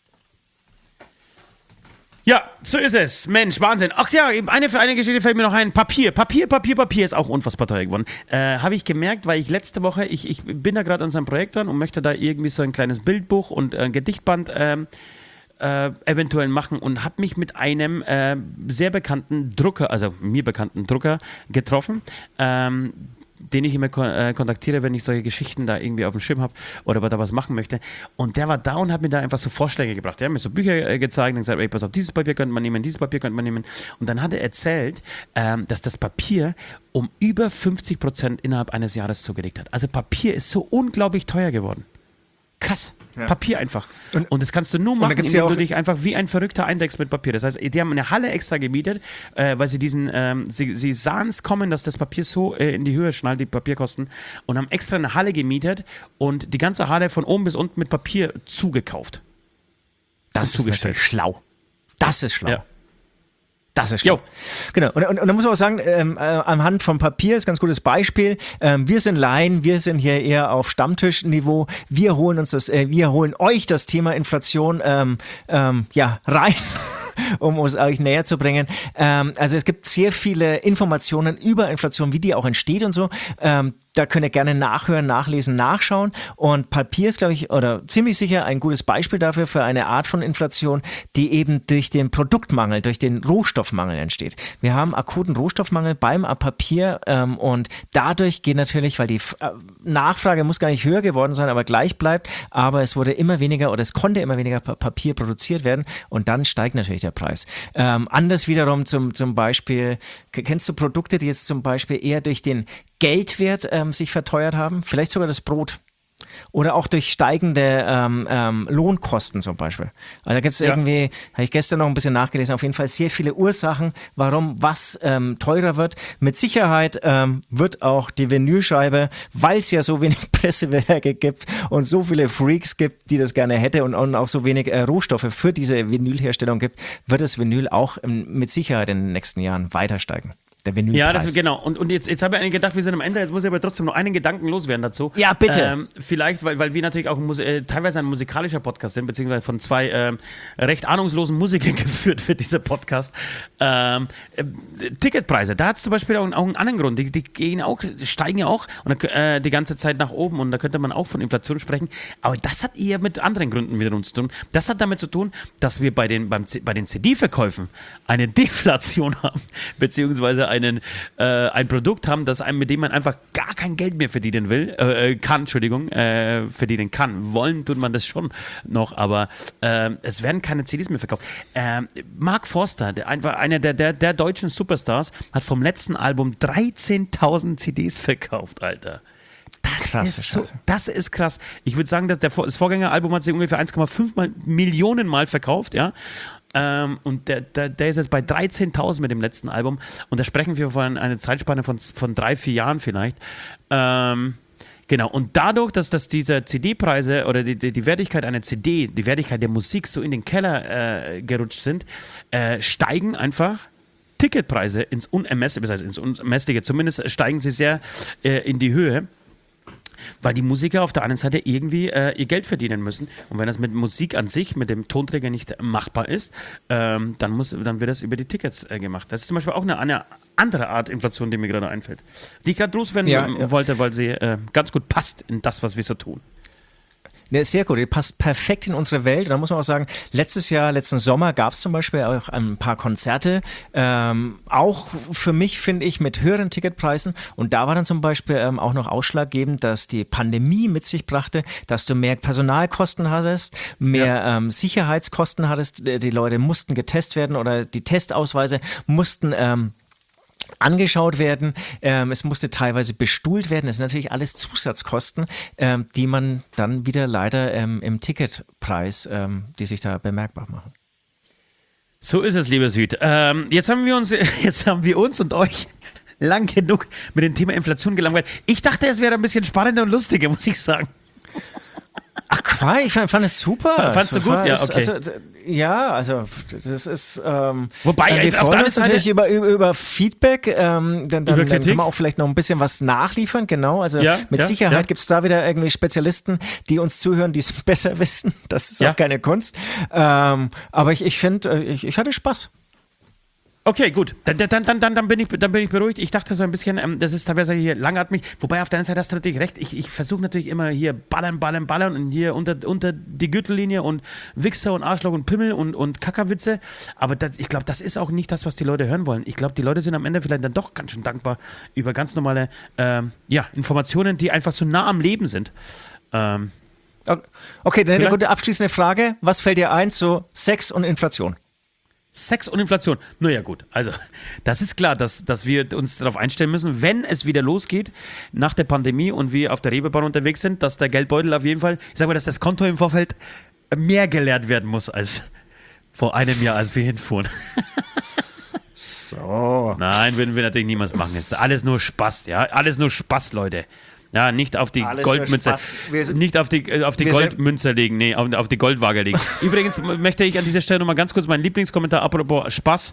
Ja, so ist es. Mensch, Wahnsinn. Ach ja, eine Geschichte fällt mir noch ein. Papier ist auch unfassbar teuer geworden. Habe ich gemerkt, weil ich letzte Woche, ich bin da gerade an so einem Projekt dran und möchte da irgendwie so ein kleines Bildbuch und ein Gedichtband eventuell machen und habe mich mit einem sehr bekannten Drucker, also mir bekannten Drucker getroffen, den ich immer kontaktiere, wenn ich solche Geschichten da irgendwie auf dem Schirm habe oder da was machen möchte. Und der war da und hat mir da einfach so Vorschläge gebracht. Er hat mir so Bücher gezeigt und gesagt, ey, pass auf, dieses Papier könnte man nehmen, dieses Papier könnte man nehmen. Und dann hat er erzählt, dass das Papier um über 50% innerhalb eines Jahres zugelegt hat. Also Papier ist so unglaublich teuer geworden. Krass. Ja. Papier einfach. Und das kannst du nur machen, indem du dich einfach wie ein Verrückter eindeckst mit Papier. Das heißt, die haben eine Halle extra gemietet, weil sie sie sahen es kommen, dass das Papier so in die Höhe schnallt, die Papierkosten, und haben extra eine Halle gemietet und die ganze Halle von oben bis unten mit Papier zugekauft. Das ist natürlich schlau. Das ist schlau. Ja. Das ist schlau. Jo. Genau. Und da muss man auch sagen, anhand vom Papier ist ein ganz gutes Beispiel. Wir sind Laien, wir sind hier eher auf Stammtischniveau. Wir holen euch das Thema Inflation rein. Um es euch näher zu bringen. Also es gibt sehr viele Informationen über Inflation, wie die auch entsteht und so. Da könnt ihr gerne nachhören, nachlesen, nachschauen. Und Papier ist, glaube ich, oder ziemlich sicher ein gutes Beispiel dafür, für eine Art von Inflation, die eben durch den Produktmangel, durch den Rohstoffmangel entsteht. Wir haben akuten Rohstoffmangel beim Papier und dadurch geht natürlich, weil die Nachfrage muss gar nicht höher geworden sein, aber gleich bleibt, aber es wurde immer weniger oder es konnte immer weniger Papier produziert werden und dann steigt natürlich der Preis. Anders wiederum zum Beispiel, kennst du Produkte, die jetzt zum Beispiel eher durch den Geldwert sich verteuert haben? Vielleicht sogar das Brot. Oder auch durch steigende Lohnkosten zum Beispiel. Also da gibt es irgendwie, habe ich gestern noch ein bisschen nachgelesen, auf jeden Fall sehr viele Ursachen, warum was teurer wird. Mit Sicherheit wird auch die Vinylscheibe, weil es ja so wenig Pressewerke gibt und so viele Freaks gibt, die das gerne hätte und auch so wenig Rohstoffe für diese Vinylherstellung gibt, wird das Vinyl auch mit Sicherheit in den nächsten Jahren weiter steigen. Der Vinylpreis. Ja, das, genau. Und jetzt habe ich eigentlich gedacht, wir sind am Ende, jetzt muss ich aber trotzdem noch einen Gedanken loswerden dazu. Ja, bitte. Vielleicht, weil wir natürlich auch teilweise ein musikalischer Podcast sind, beziehungsweise von zwei recht ahnungslosen Musikern geführt wird, dieser Podcast. Ticketpreise, da hat es zum Beispiel auch einen anderen Grund. Die gehen auch, steigen ja auch und die ganze Zeit nach oben und da könnte man auch von Inflation sprechen. Aber das hat eher mit anderen Gründen wiederum zu tun. Das hat damit zu tun, dass wir bei den CD-Verkäufen eine Deflation haben, beziehungsweise ein Produkt haben, mit dem man einfach gar kein Geld mehr verdienen kann. Wollen tut man das schon noch, aber es werden keine CDs mehr verkauft. Mark Forster, einer der deutschen Superstars, hat vom letzten Album 13.000 CDs verkauft, Alter. Das ist krass. Ich würde sagen, dass das Vorgängeralbum hat sich ungefähr 1,5 Millionen Mal verkauft, ja. Und der ist jetzt bei 13.000 mit dem letzten Album. Und da sprechen wir von einer Zeitspanne von 3-4 Jahren vielleicht. Genau. Und dadurch, dass diese CD-Preise oder die Wertigkeit einer CD, die Wertigkeit der Musik so in den Keller gerutscht sind, steigen einfach Ticketpreise ins Unermessliche, das heißt ins Unermessliche, zumindest steigen sie sehr in die Höhe. Weil die Musiker auf der anderen Seite irgendwie ihr Geld verdienen müssen. Und wenn das mit Musik an sich, mit dem Tonträger nicht machbar ist, dann wird das über die Tickets gemacht. Das ist zum Beispiel auch eine andere Art Inflation, die mir gerade einfällt. Die ich gerade loswerden wollte, weil sie ganz gut passt in das, was wir so tun. Ne, sehr gut, die passt perfekt in unsere Welt. Da muss man auch sagen, letzten Sommer gab es zum Beispiel auch ein paar Konzerte, auch für mich, finde ich, mit höheren Ticketpreisen. Und da war dann zum Beispiel auch noch ausschlaggebend, dass die Pandemie mit sich brachte, dass du mehr Personalkosten hattest, mehr Sicherheitskosten hattest. Die Leute mussten getestet werden oder die Testausweise mussten angeschaut werden, es musste teilweise bestuhlt werden, das sind natürlich alles Zusatzkosten, die man dann wieder leider im Ticketpreis, die sich da bemerkbar machen. So ist es, lieber Süd. Jetzt haben wir uns und euch lang genug mit dem Thema Inflation gelangweilt. Ich dachte, es wäre ein bisschen spannender und lustiger, muss ich sagen. Ach Quatsch, ich fand es super. Fandst du gut? Ja, okay. Also das ist wobei wir auf der anderen uns Seite natürlich über Feedback, dann können wir auch vielleicht noch ein bisschen was nachliefern, genau, also mit Sicherheit gibt es da wieder irgendwie Spezialisten, die uns zuhören, die es besser wissen, das ist auch keine Kunst, aber ich finde, ich hatte Spaß. Okay, gut. Dann bin ich beruhigt. Ich dachte so ein bisschen, das ist teilweise hier langatmig. Wobei auf der anderen Seite hast du natürlich recht. Ich versuche natürlich immer hier ballern und hier unter die Gürtellinie und Wichser und Arschloch und Pimmel und Kackerwitze. Aber ich glaube, das ist auch nicht das, was die Leute hören wollen. Ich glaube, die Leute sind am Ende vielleicht dann doch ganz schön dankbar über ganz normale Informationen, die einfach so nah am Leben sind. Okay, dann eine gute abschließende Frage. Was fällt dir ein zu Sex und Inflation? Sex und Inflation. Naja gut, also das ist klar, dass wir uns darauf einstellen müssen, wenn es wieder losgeht nach der Pandemie und wir auf der Reeperbahn unterwegs sind, dass der Geldbeutel auf jeden Fall, ich sag mal, dass das Konto im Vorfeld mehr geleert werden muss als vor einem Jahr, als wir hinfuhren. So. Nein, würden wir natürlich niemals machen. Es ist alles nur Spaß, ja, alles nur Spaß, Leute. Ja, nicht auf die Goldmünze, nicht auf die Goldmünze legen, nee, auf die Goldwaage legen. Übrigens möchte ich an dieser Stelle nochmal ganz kurz meinen Lieblingskommentar apropos Spaß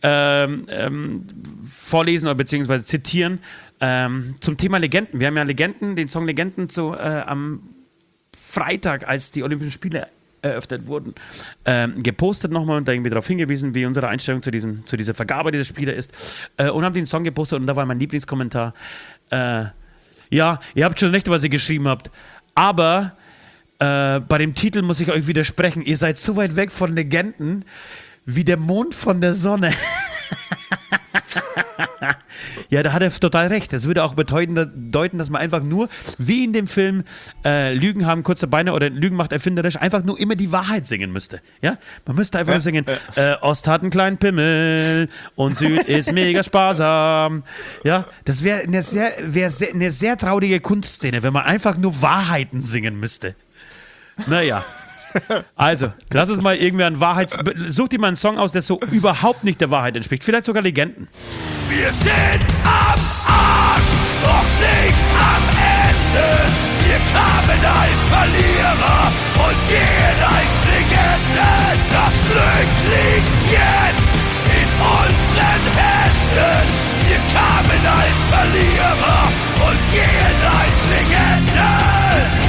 vorlesen oder beziehungsweise zitieren zum Thema Legenden. Wir haben ja den Song Legenden am Freitag, als die Olympischen Spiele eröffnet wurden, gepostet nochmal und da irgendwie darauf hingewiesen, wie unsere Einstellung zu dieser Vergabe dieser Spiele ist und haben den Song gepostet und da war mein Lieblingskommentar, ja, ihr habt schon recht, was ihr geschrieben habt, aber bei dem Titel muss ich euch widersprechen. Ihr seid so weit weg von Legenden wie der Mond von der Sonne. Ja, da hat er total recht. Das würde auch bedeuten, dass man einfach nur, wie in dem Film Lügen haben kurze Beine oder Lügen macht erfinderisch, einfach nur immer die Wahrheit singen müsste. Ja? Man müsste einfach nur singen, Ost hat einen kleinen Pimmel und Süd ist mega sparsam. Ja, das wäre eine sehr traurige Kunstszene, wenn man einfach nur Wahrheiten singen müsste. Naja. Also, lass uns mal irgendwie such dir mal einen Song aus, der so überhaupt nicht der Wahrheit entspricht. Vielleicht sogar Legenden. Wir sind am Arsch, doch nicht am Ende. Wir kamen als Verlierer und gehen als Legenden. Das Glück liegt jetzt in unseren Händen. Wir kamen als Verlierer und gehen als Legenden.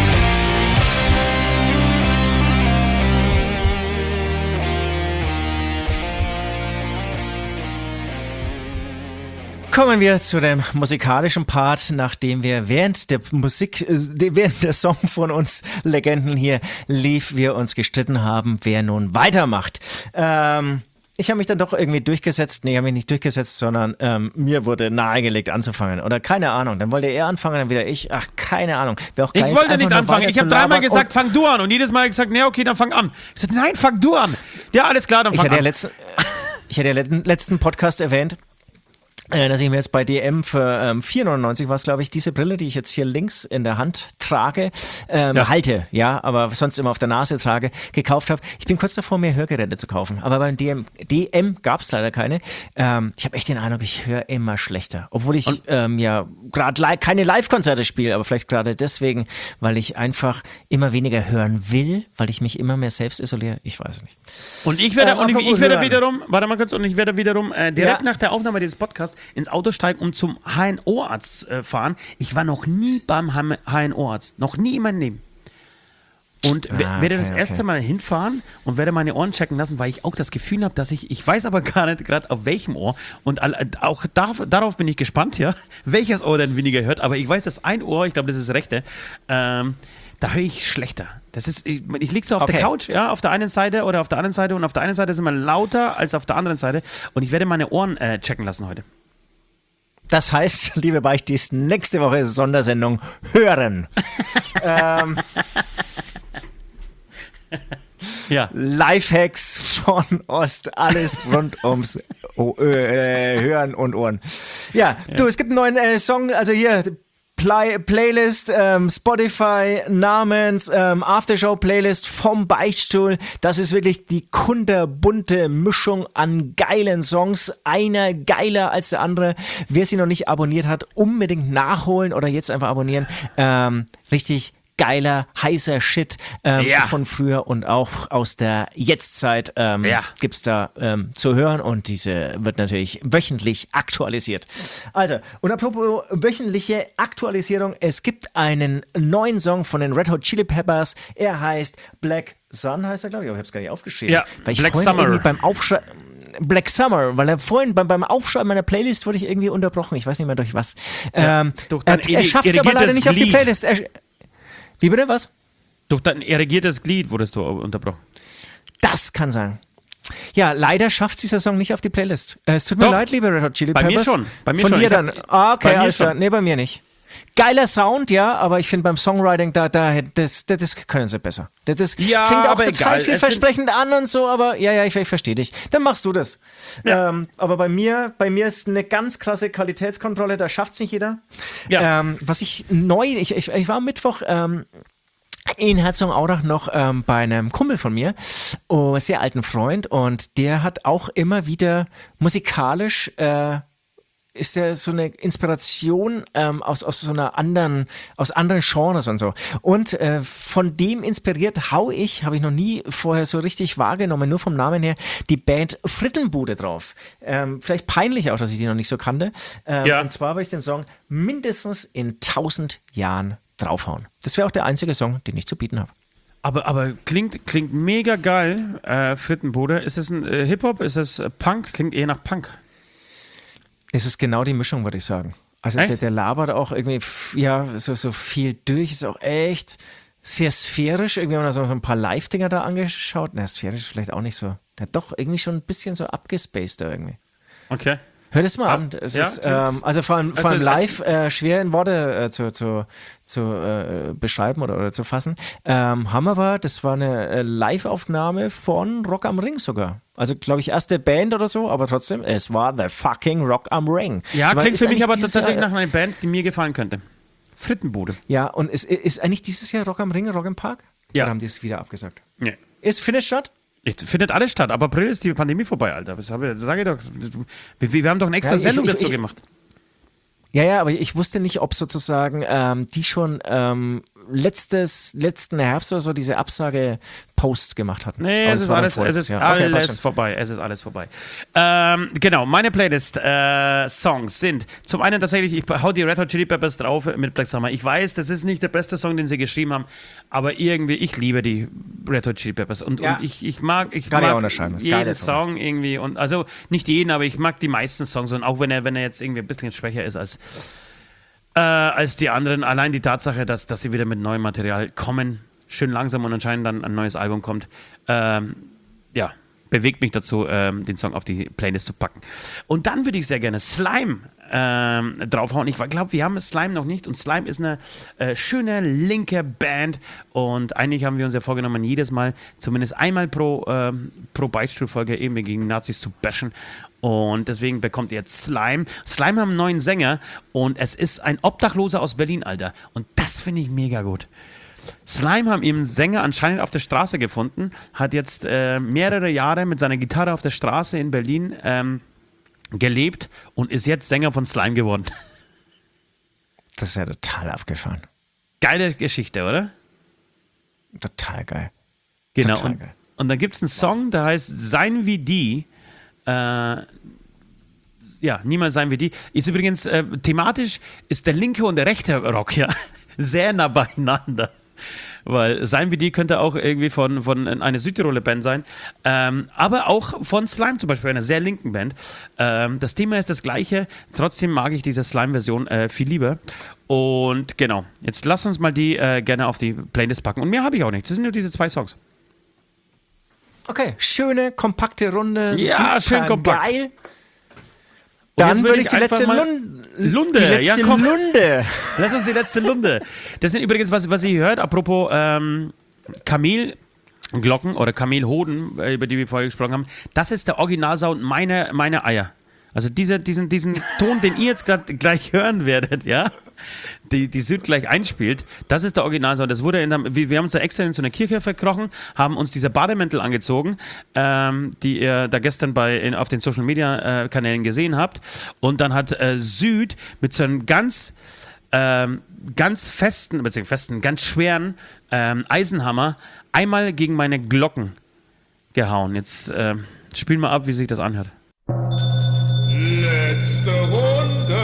Kommen wir zu dem musikalischen Part, nachdem wir während der Song von uns Legenden hier lief, wir uns gestritten haben, wer nun weitermacht. Ich habe mich dann doch irgendwie durchgesetzt. Nee, ich habe mich nicht durchgesetzt, sondern mir wurde nahegelegt anzufangen. Oder keine Ahnung, dann wollte er anfangen, dann wieder ich. Ach, keine Ahnung. Ich wollte nicht anfangen. Ich habe dreimal gesagt, fang du an. Und jedes Mal gesagt, nee, okay, dann fang an. Ich sagte, nein, fang du an. Ja, alles klar, dann fang an. Ich hatte ja letzten Podcast erwähnt, dass ich mir jetzt bei DM für 4,99 war es, glaube ich, diese Brille, die ich jetzt hier links in der Hand trage, halte, ja, aber sonst immer auf der Nase trage, gekauft habe. Ich bin kurz davor, mir Hörgeräte zu kaufen, aber beim DM gab es leider keine. Ich habe echt den Eindruck, ich höre immer schlechter, obwohl ich ja gerade keine Live-Konzerte spiele, aber vielleicht gerade deswegen, weil ich einfach immer weniger hören will, weil ich mich immer mehr selbst isoliere. Ich weiß es nicht. Und ich werde wiederum direkt nach der Aufnahme dieses Podcasts ins Auto steigen, um zum HNO-Arzt fahren. Ich war noch nie beim HNO-Arzt. Noch nie in meinem Leben. Und werde das erste Mal hinfahren und werde meine Ohren checken lassen, weil ich auch das Gefühl habe, dass ich weiß aber gar nicht gerade auf welchem Ohr. Und auch darauf bin ich gespannt, ja, welches Ohr denn weniger hört. Aber ich weiß, dass ein Ohr, ich glaube, das ist das rechte, da höre ich schlechter. Ich liege so auf der Couch, ja, auf der einen Seite oder auf der anderen Seite und auf der einen Seite ist immer lauter als auf der anderen Seite und ich werde meine Ohren checken lassen heute. Das heißt, liebe Beichtis, nächste Woche Sondersendung hören. Ja. Lifehacks von Ost, alles rund ums Hören und Ohren. Ja, du, es gibt einen neuen Song, also hier Playlist, Spotify, namens Aftershow-Playlist vom Beichtstuhl. Das ist wirklich die kunterbunte Mischung an geilen Songs. Einer geiler als der andere. Wer sie noch nicht abonniert hat, unbedingt nachholen oder jetzt einfach abonnieren. Richtig geiler, heißer Shit von früher und auch aus der Jetztzeit gibt's da zu hören und diese wird natürlich wöchentlich aktualisiert. Also, und apropos wöchentliche Aktualisierung, es gibt einen neuen Song von den Red Hot Chili Peppers, er heißt Black Sun, heißt er, glaube ich, aber ich habe es gar nicht aufgeschrieben. Ja, weil ich Black Summer. Beim Black Summer, weil er vorhin beim Aufschreiben meiner Playlist wurde ich irgendwie unterbrochen, ich weiß nicht mehr durch was. Er schafft es aber leider nicht auf die Playlist. Wie bitte, was? Durch dein erregiertes Glied wurdest du unterbrochen. Das kann sein. Ja, leider schafft dieser Song nicht auf die Playlist. Es tut mir leid, liebe Red Hot Chili Peppers. Bei mir schon. Von dir dann. Okay, alles klar. Nee, bei mir nicht. Geiler Sound, ja, aber ich finde beim Songwriting, das können sie besser. Das fängt auch total vielversprechend an und so, aber ja, ich verstehe dich. Dann machst du das. Ja. Aber bei mir ist eine ganz krasse Qualitätskontrolle, da schafft es nicht jeder. Ja. Was ich war am Mittwoch in Herzogenaurach noch bei einem Kumpel von mir, sehr alten Freund, und der hat auch immer wieder musikalisch ist ja so eine Inspiration aus anderen Genres und so. Und von dem inspiriert habe ich noch nie vorher so richtig wahrgenommen, nur vom Namen her, die Band Frittenbude drauf. Vielleicht peinlich auch, dass ich die noch nicht so kannte. Und zwar will ich den Song mindestens in 1000 Jahren draufhauen. Das wäre auch der einzige Song, den ich zu bieten habe. Aber klingt mega geil, Frittenbude. Ist es ein Hip-Hop? Ist es Punk? Klingt eher nach Punk. Es ist genau die Mischung, würde ich sagen. Also der labert auch irgendwie, so viel durch, ist auch echt sehr sphärisch. Irgendwie haben wir so ein paar Live-Dinger da angeschaut. Na, sphärisch vielleicht auch nicht so. Der hat doch irgendwie schon ein bisschen so abgespaced da irgendwie. Okay. Hör das mal an. Es ist, also vor allem live schwer in Worte zu beschreiben oder zu fassen. Haben aber, das war eine Live-Aufnahme von Rock am Ring sogar. Also, glaube ich, erste Band oder so, aber trotzdem, es war The Fucking Rock am Ring. Ja, klingt für mich aber tatsächlich nach einer Band, die mir gefallen könnte. Frittenbude. Ja, und ist eigentlich dieses Jahr Rock am Ring, Rock im Park? Ja. Oder haben die es wieder abgesagt? Nee. Findet statt? Findet alles statt. Ab April ist die Pandemie vorbei, Alter. Das sage ich doch. Wir haben doch eine extra Sendung dazu gemacht. Ja, aber ich wusste nicht, ob sozusagen die schon letzten Herbst oder so diese Absage-Posts gemacht hatten. Nee, es ist alles vorbei. Es ist alles vorbei. Genau, meine Playlist-Songs sind zum einen tatsächlich, ich hau die Red Hot Chili Peppers drauf mit Black Summer. Ich weiß, das ist nicht der beste Song, den sie geschrieben haben, aber irgendwie, ich liebe die Red Hot Chili Peppers und ich mag jeden Song irgendwie und also nicht jeden, aber ich mag die meisten Songs und auch wenn er jetzt irgendwie ein bisschen schwächer ist als die anderen. Allein die Tatsache, dass sie wieder mit neuem Material kommen, schön langsam und anscheinend dann ein neues Album kommt, bewegt mich dazu, den Song auf die Playlist zu packen. Und dann würde ich sehr gerne Slime draufhauen. Ich glaube, wir haben Slime noch nicht und Slime ist eine schöne linke Band und eigentlich haben wir uns ja vorgenommen, jedes Mal, zumindest einmal pro Beichtstuhlfolge eben gegen Nazis zu bashen. Und deswegen bekommt ihr jetzt Slime. Slime haben einen neuen Sänger und es ist ein Obdachloser aus Berlin, Alter. Und das finde ich mega gut. Slime haben ihren Sänger anscheinend auf der Straße gefunden, hat jetzt mehrere Jahre mit seiner Gitarre auf der Straße in Berlin gelebt und ist jetzt Sänger von Slime geworden. Das ist ja total abgefahren. Geile Geschichte, oder? Total geil. Genau. Total geil. Und dann gibt es einen Song, der heißt Sein wie die. Niemals sein wie die. Ist übrigens, thematisch ist der linke und der rechte Rock ja sehr nah beieinander. Weil Sein wie die könnte auch irgendwie von einer Südtiroler Band sein. Aber auch von Slime zum Beispiel, einer sehr linken Band. Das Thema ist das gleiche. Trotzdem mag ich diese Slime-Version viel lieber. Und genau, jetzt lass uns mal die gerne auf die Playlist packen. Und mehr habe ich auch nicht. Das sind nur diese 2 Songs. Okay, schöne, kompakte Runde. Ja, schön kompakt. Geil. Dann würde ich die letzte Lunde. Lass uns die letzte Lunde. Das sind übrigens, was ihr hört, apropos Kamelglocken oder Kamelhoden, über die wir vorher gesprochen haben. Das ist der Originalsound meiner Eier. Also diesen Ton, den ihr jetzt gleich hören werdet, ja, die Süd gleich einspielt, das ist der Originalsound. Das wurde wir haben uns da extra in so eine Kirche verkrochen, haben uns diese Bademäntel angezogen, die ihr da gestern auf den Social Media Kanälen gesehen habt. Und dann hat Süd mit so einem ganz festen, ganz schweren Eisenhammer einmal gegen meine Glocken gehauen. Jetzt spielen wir ab, wie sich das anhört. Letzte Runde.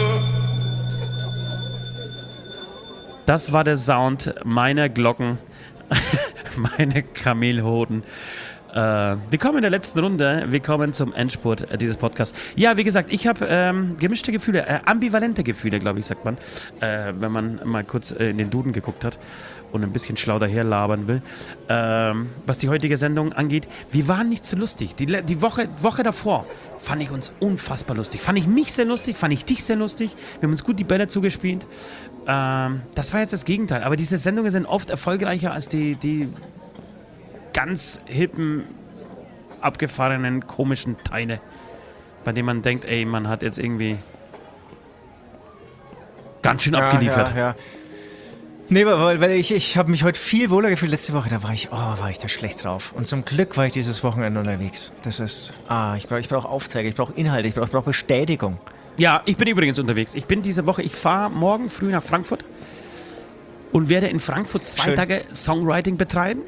Das war der Sound meiner Glocken, meine Kamelhoden. Willkommen in der letzten Runde. Willkommen zum Endspurt dieses Podcasts. Ja, wie gesagt, ich habe gemischte Gefühle, ambivalente Gefühle, glaube ich, sagt man, wenn man mal kurz in den Duden geguckt hat und ein bisschen schlau daherlabern will. Was die heutige Sendung angeht, wir waren nicht so lustig. Die Woche davor fand ich uns unfassbar lustig. Fand ich mich sehr lustig, fand ich dich sehr lustig. Wir haben uns gut die Bälle zugespielt. Das war jetzt das Gegenteil. Aber diese Sendungen sind oft erfolgreicher als die ganz hippen, abgefahrenen, komischen Teile, bei denen man denkt, ey, man hat jetzt irgendwie ganz schön abgeliefert. Ja. Nee, weil ich habe mich heute viel wohler gefühlt. Letzte Woche, da war ich da schlecht drauf. Und zum Glück war ich dieses Wochenende unterwegs. Das ist, ich brauche Aufträge, ich brauche Inhalte, ich brauche Bestätigung. Ja, ich bin übrigens unterwegs. Ich fahre morgen früh nach Frankfurt und werde in Frankfurt 2 Tage Songwriting betreiben.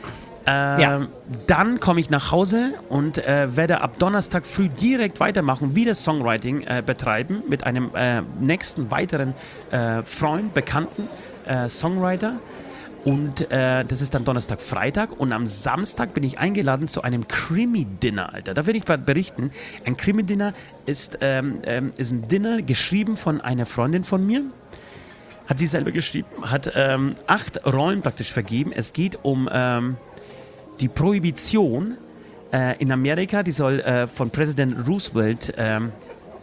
Dann komme ich nach Hause und werde ab Donnerstag früh direkt weitermachen, wieder Songwriting betreiben mit einem nächsten weiteren Freund, Bekannten, Songwriter. Und das ist dann Donnerstag, Freitag. Und am Samstag bin ich eingeladen zu einem Krimi-Dinner, Alter. Da werde ich berichten. Ein Krimi-Dinner ist ein Dinner geschrieben von einer Freundin von mir. Hat sie selber geschrieben. Hat 8 Rollen praktisch vergeben. Es geht um die Prohibition in Amerika. Die soll von Präsident Roosevelt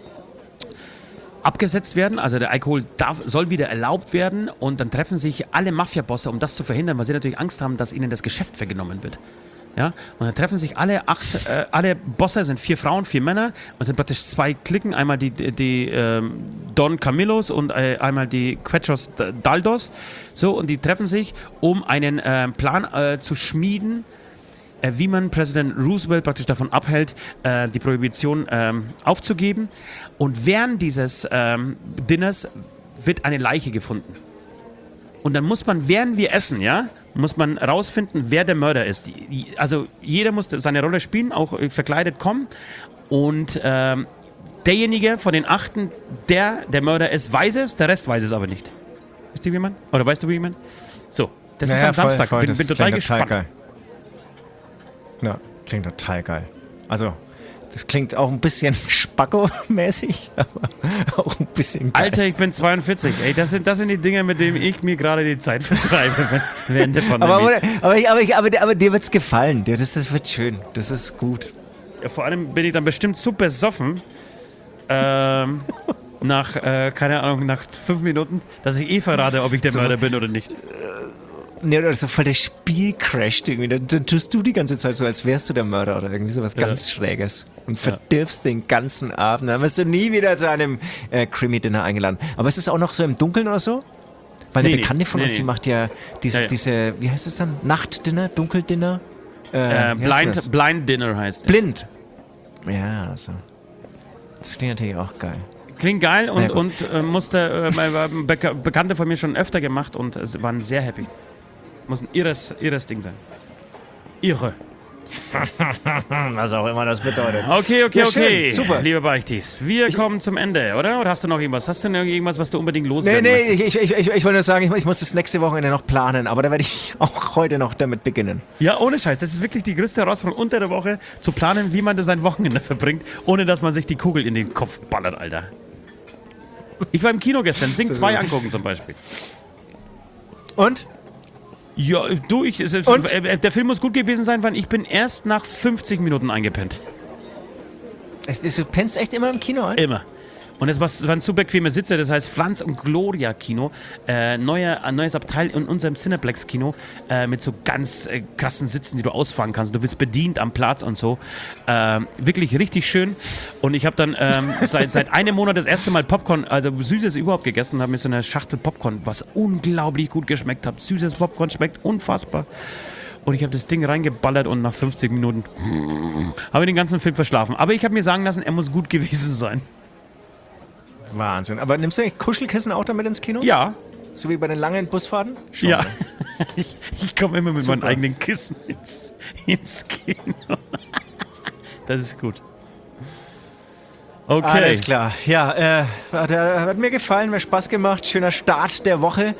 abgesetzt werden. Also der Alkohol soll wieder erlaubt werden und dann treffen sich alle Mafia-Bosse, um das zu verhindern, weil sie natürlich Angst haben, dass ihnen das Geschäft weggenommen wird. Ja, und dann treffen sich alle Bosse, sind 4 Frauen, 4 Männer und sind praktisch 2 Cliquen, einmal die Don Camillos und einmal die Quechos Daldos. So, und die treffen sich, um einen Plan zu schmieden, wie man Präsident Roosevelt praktisch davon abhält, die Prohibition aufzugeben. Und während dieses Dinners wird eine Leiche gefunden. Und dann muss man, während wir essen, ja, muss man rausfinden, wer der Mörder ist. Also jeder muss seine Rolle spielen, auch verkleidet kommen. Und derjenige von den 8, der Mörder ist, weiß es, der Rest weiß es aber nicht. Wisst ihr, wie man? Oder weißt du, wie man? So, das ist am Samstag. Voll, Bin total gespannt. Geil. Ja, klingt total geil. Also, das klingt auch ein bisschen Spacko-mäßig, aber auch ein bisschen geil. Alter, ich bin 42. Ey, das sind die Dinge, mit denen ich mir gerade die Zeit vertreibe während der Pandemie. Aber dir wird's gefallen. Das wird schön. Das ist gut. Ja, vor allem bin ich dann bestimmt super besoffen. Nach, keine Ahnung, nach 5 Minuten, dass ich verrate, ob ich der Mörder bin oder nicht. Ne, oder so voll der Spiel crasht irgendwie. Dann tust du die ganze Zeit so, als wärst du der Mörder oder irgendwie sowas ganz Schräges. Und verdirbst den ganzen Abend. Dann wirst du nie wieder zu einem Krimi-Dinner eingeladen. Aber ist es auch noch so im Dunkeln oder so? Weil eine Bekannte von uns, die macht ja diese, wie heißt es dann? Nachtdinner, Dunkeldinner? Blind Dinner heißt es. Blind. Ja, also. Das klingt natürlich auch geil. Klingt geil und musste Bekannte von mir schon öfter gemacht und waren sehr happy. Muss ein irres Ding sein. Irre. Was auch immer das bedeutet. Okay. Super. Liebe Beichtis, wir kommen zum Ende, oder? Oder hast du noch irgendwas? Hast du noch irgendwas, was du unbedingt loswerden möchtest? Ich wollte nur sagen, ich muss das nächste Wochenende noch planen, aber da werde ich auch heute noch damit beginnen. Ja, ohne Scheiß. Das ist wirklich die größte Herausforderung unter der Woche, zu planen, wie man das sein Wochenende verbringt, ohne dass man sich die Kugel in den Kopf ballert, Alter. Ich war im Kino gestern, Sing 2 angucken zum Beispiel. Und? Ja, du, der Film muss gut gewesen sein, weil ich bin erst nach 50 Minuten eingepennt. Du pennst echt immer im Kino ein? Immer. Und es waren super bequeme Sitze, das heißt Franz und Gloria Kino, ein neues Abteil in unserem Cineplex-Kino mit so ganz krassen Sitzen, die du ausfahren kannst. Du wirst bedient am Platz und so. Wirklich richtig schön. Und ich habe dann seit einem Monat das erste Mal Popcorn, also Süßes überhaupt gegessen, habe mir so eine Schachtel Popcorn, was unglaublich gut geschmeckt hat. Süßes Popcorn schmeckt unfassbar. Und ich habe das Ding reingeballert und nach 50 Minuten habe ich den ganzen Film verschlafen. Aber ich habe mir sagen lassen, er muss gut gewesen sein. Wahnsinn. Aber nimmst du eigentlich Kuschelkissen auch damit ins Kino? Ja. So wie bei den langen Busfahrten? Schon, ja. Ich komme immer mit meinen eigenen Kissen ins Kino. Das ist gut. Okay. Alles klar. Ja, hat mir gefallen, mir Spaß gemacht. Schöner Start der Woche.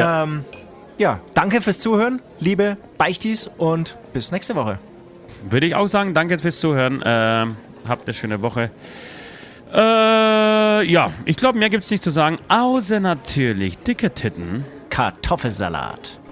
Ja, danke fürs Zuhören, liebe Beichtis, und bis nächste Woche. Würde ich auch sagen, danke fürs Zuhören. Habt eine schöne Woche. Ja, ich glaube, mehr gibt's nicht zu sagen, außer natürlich dicke Titten. Kartoffelsalat.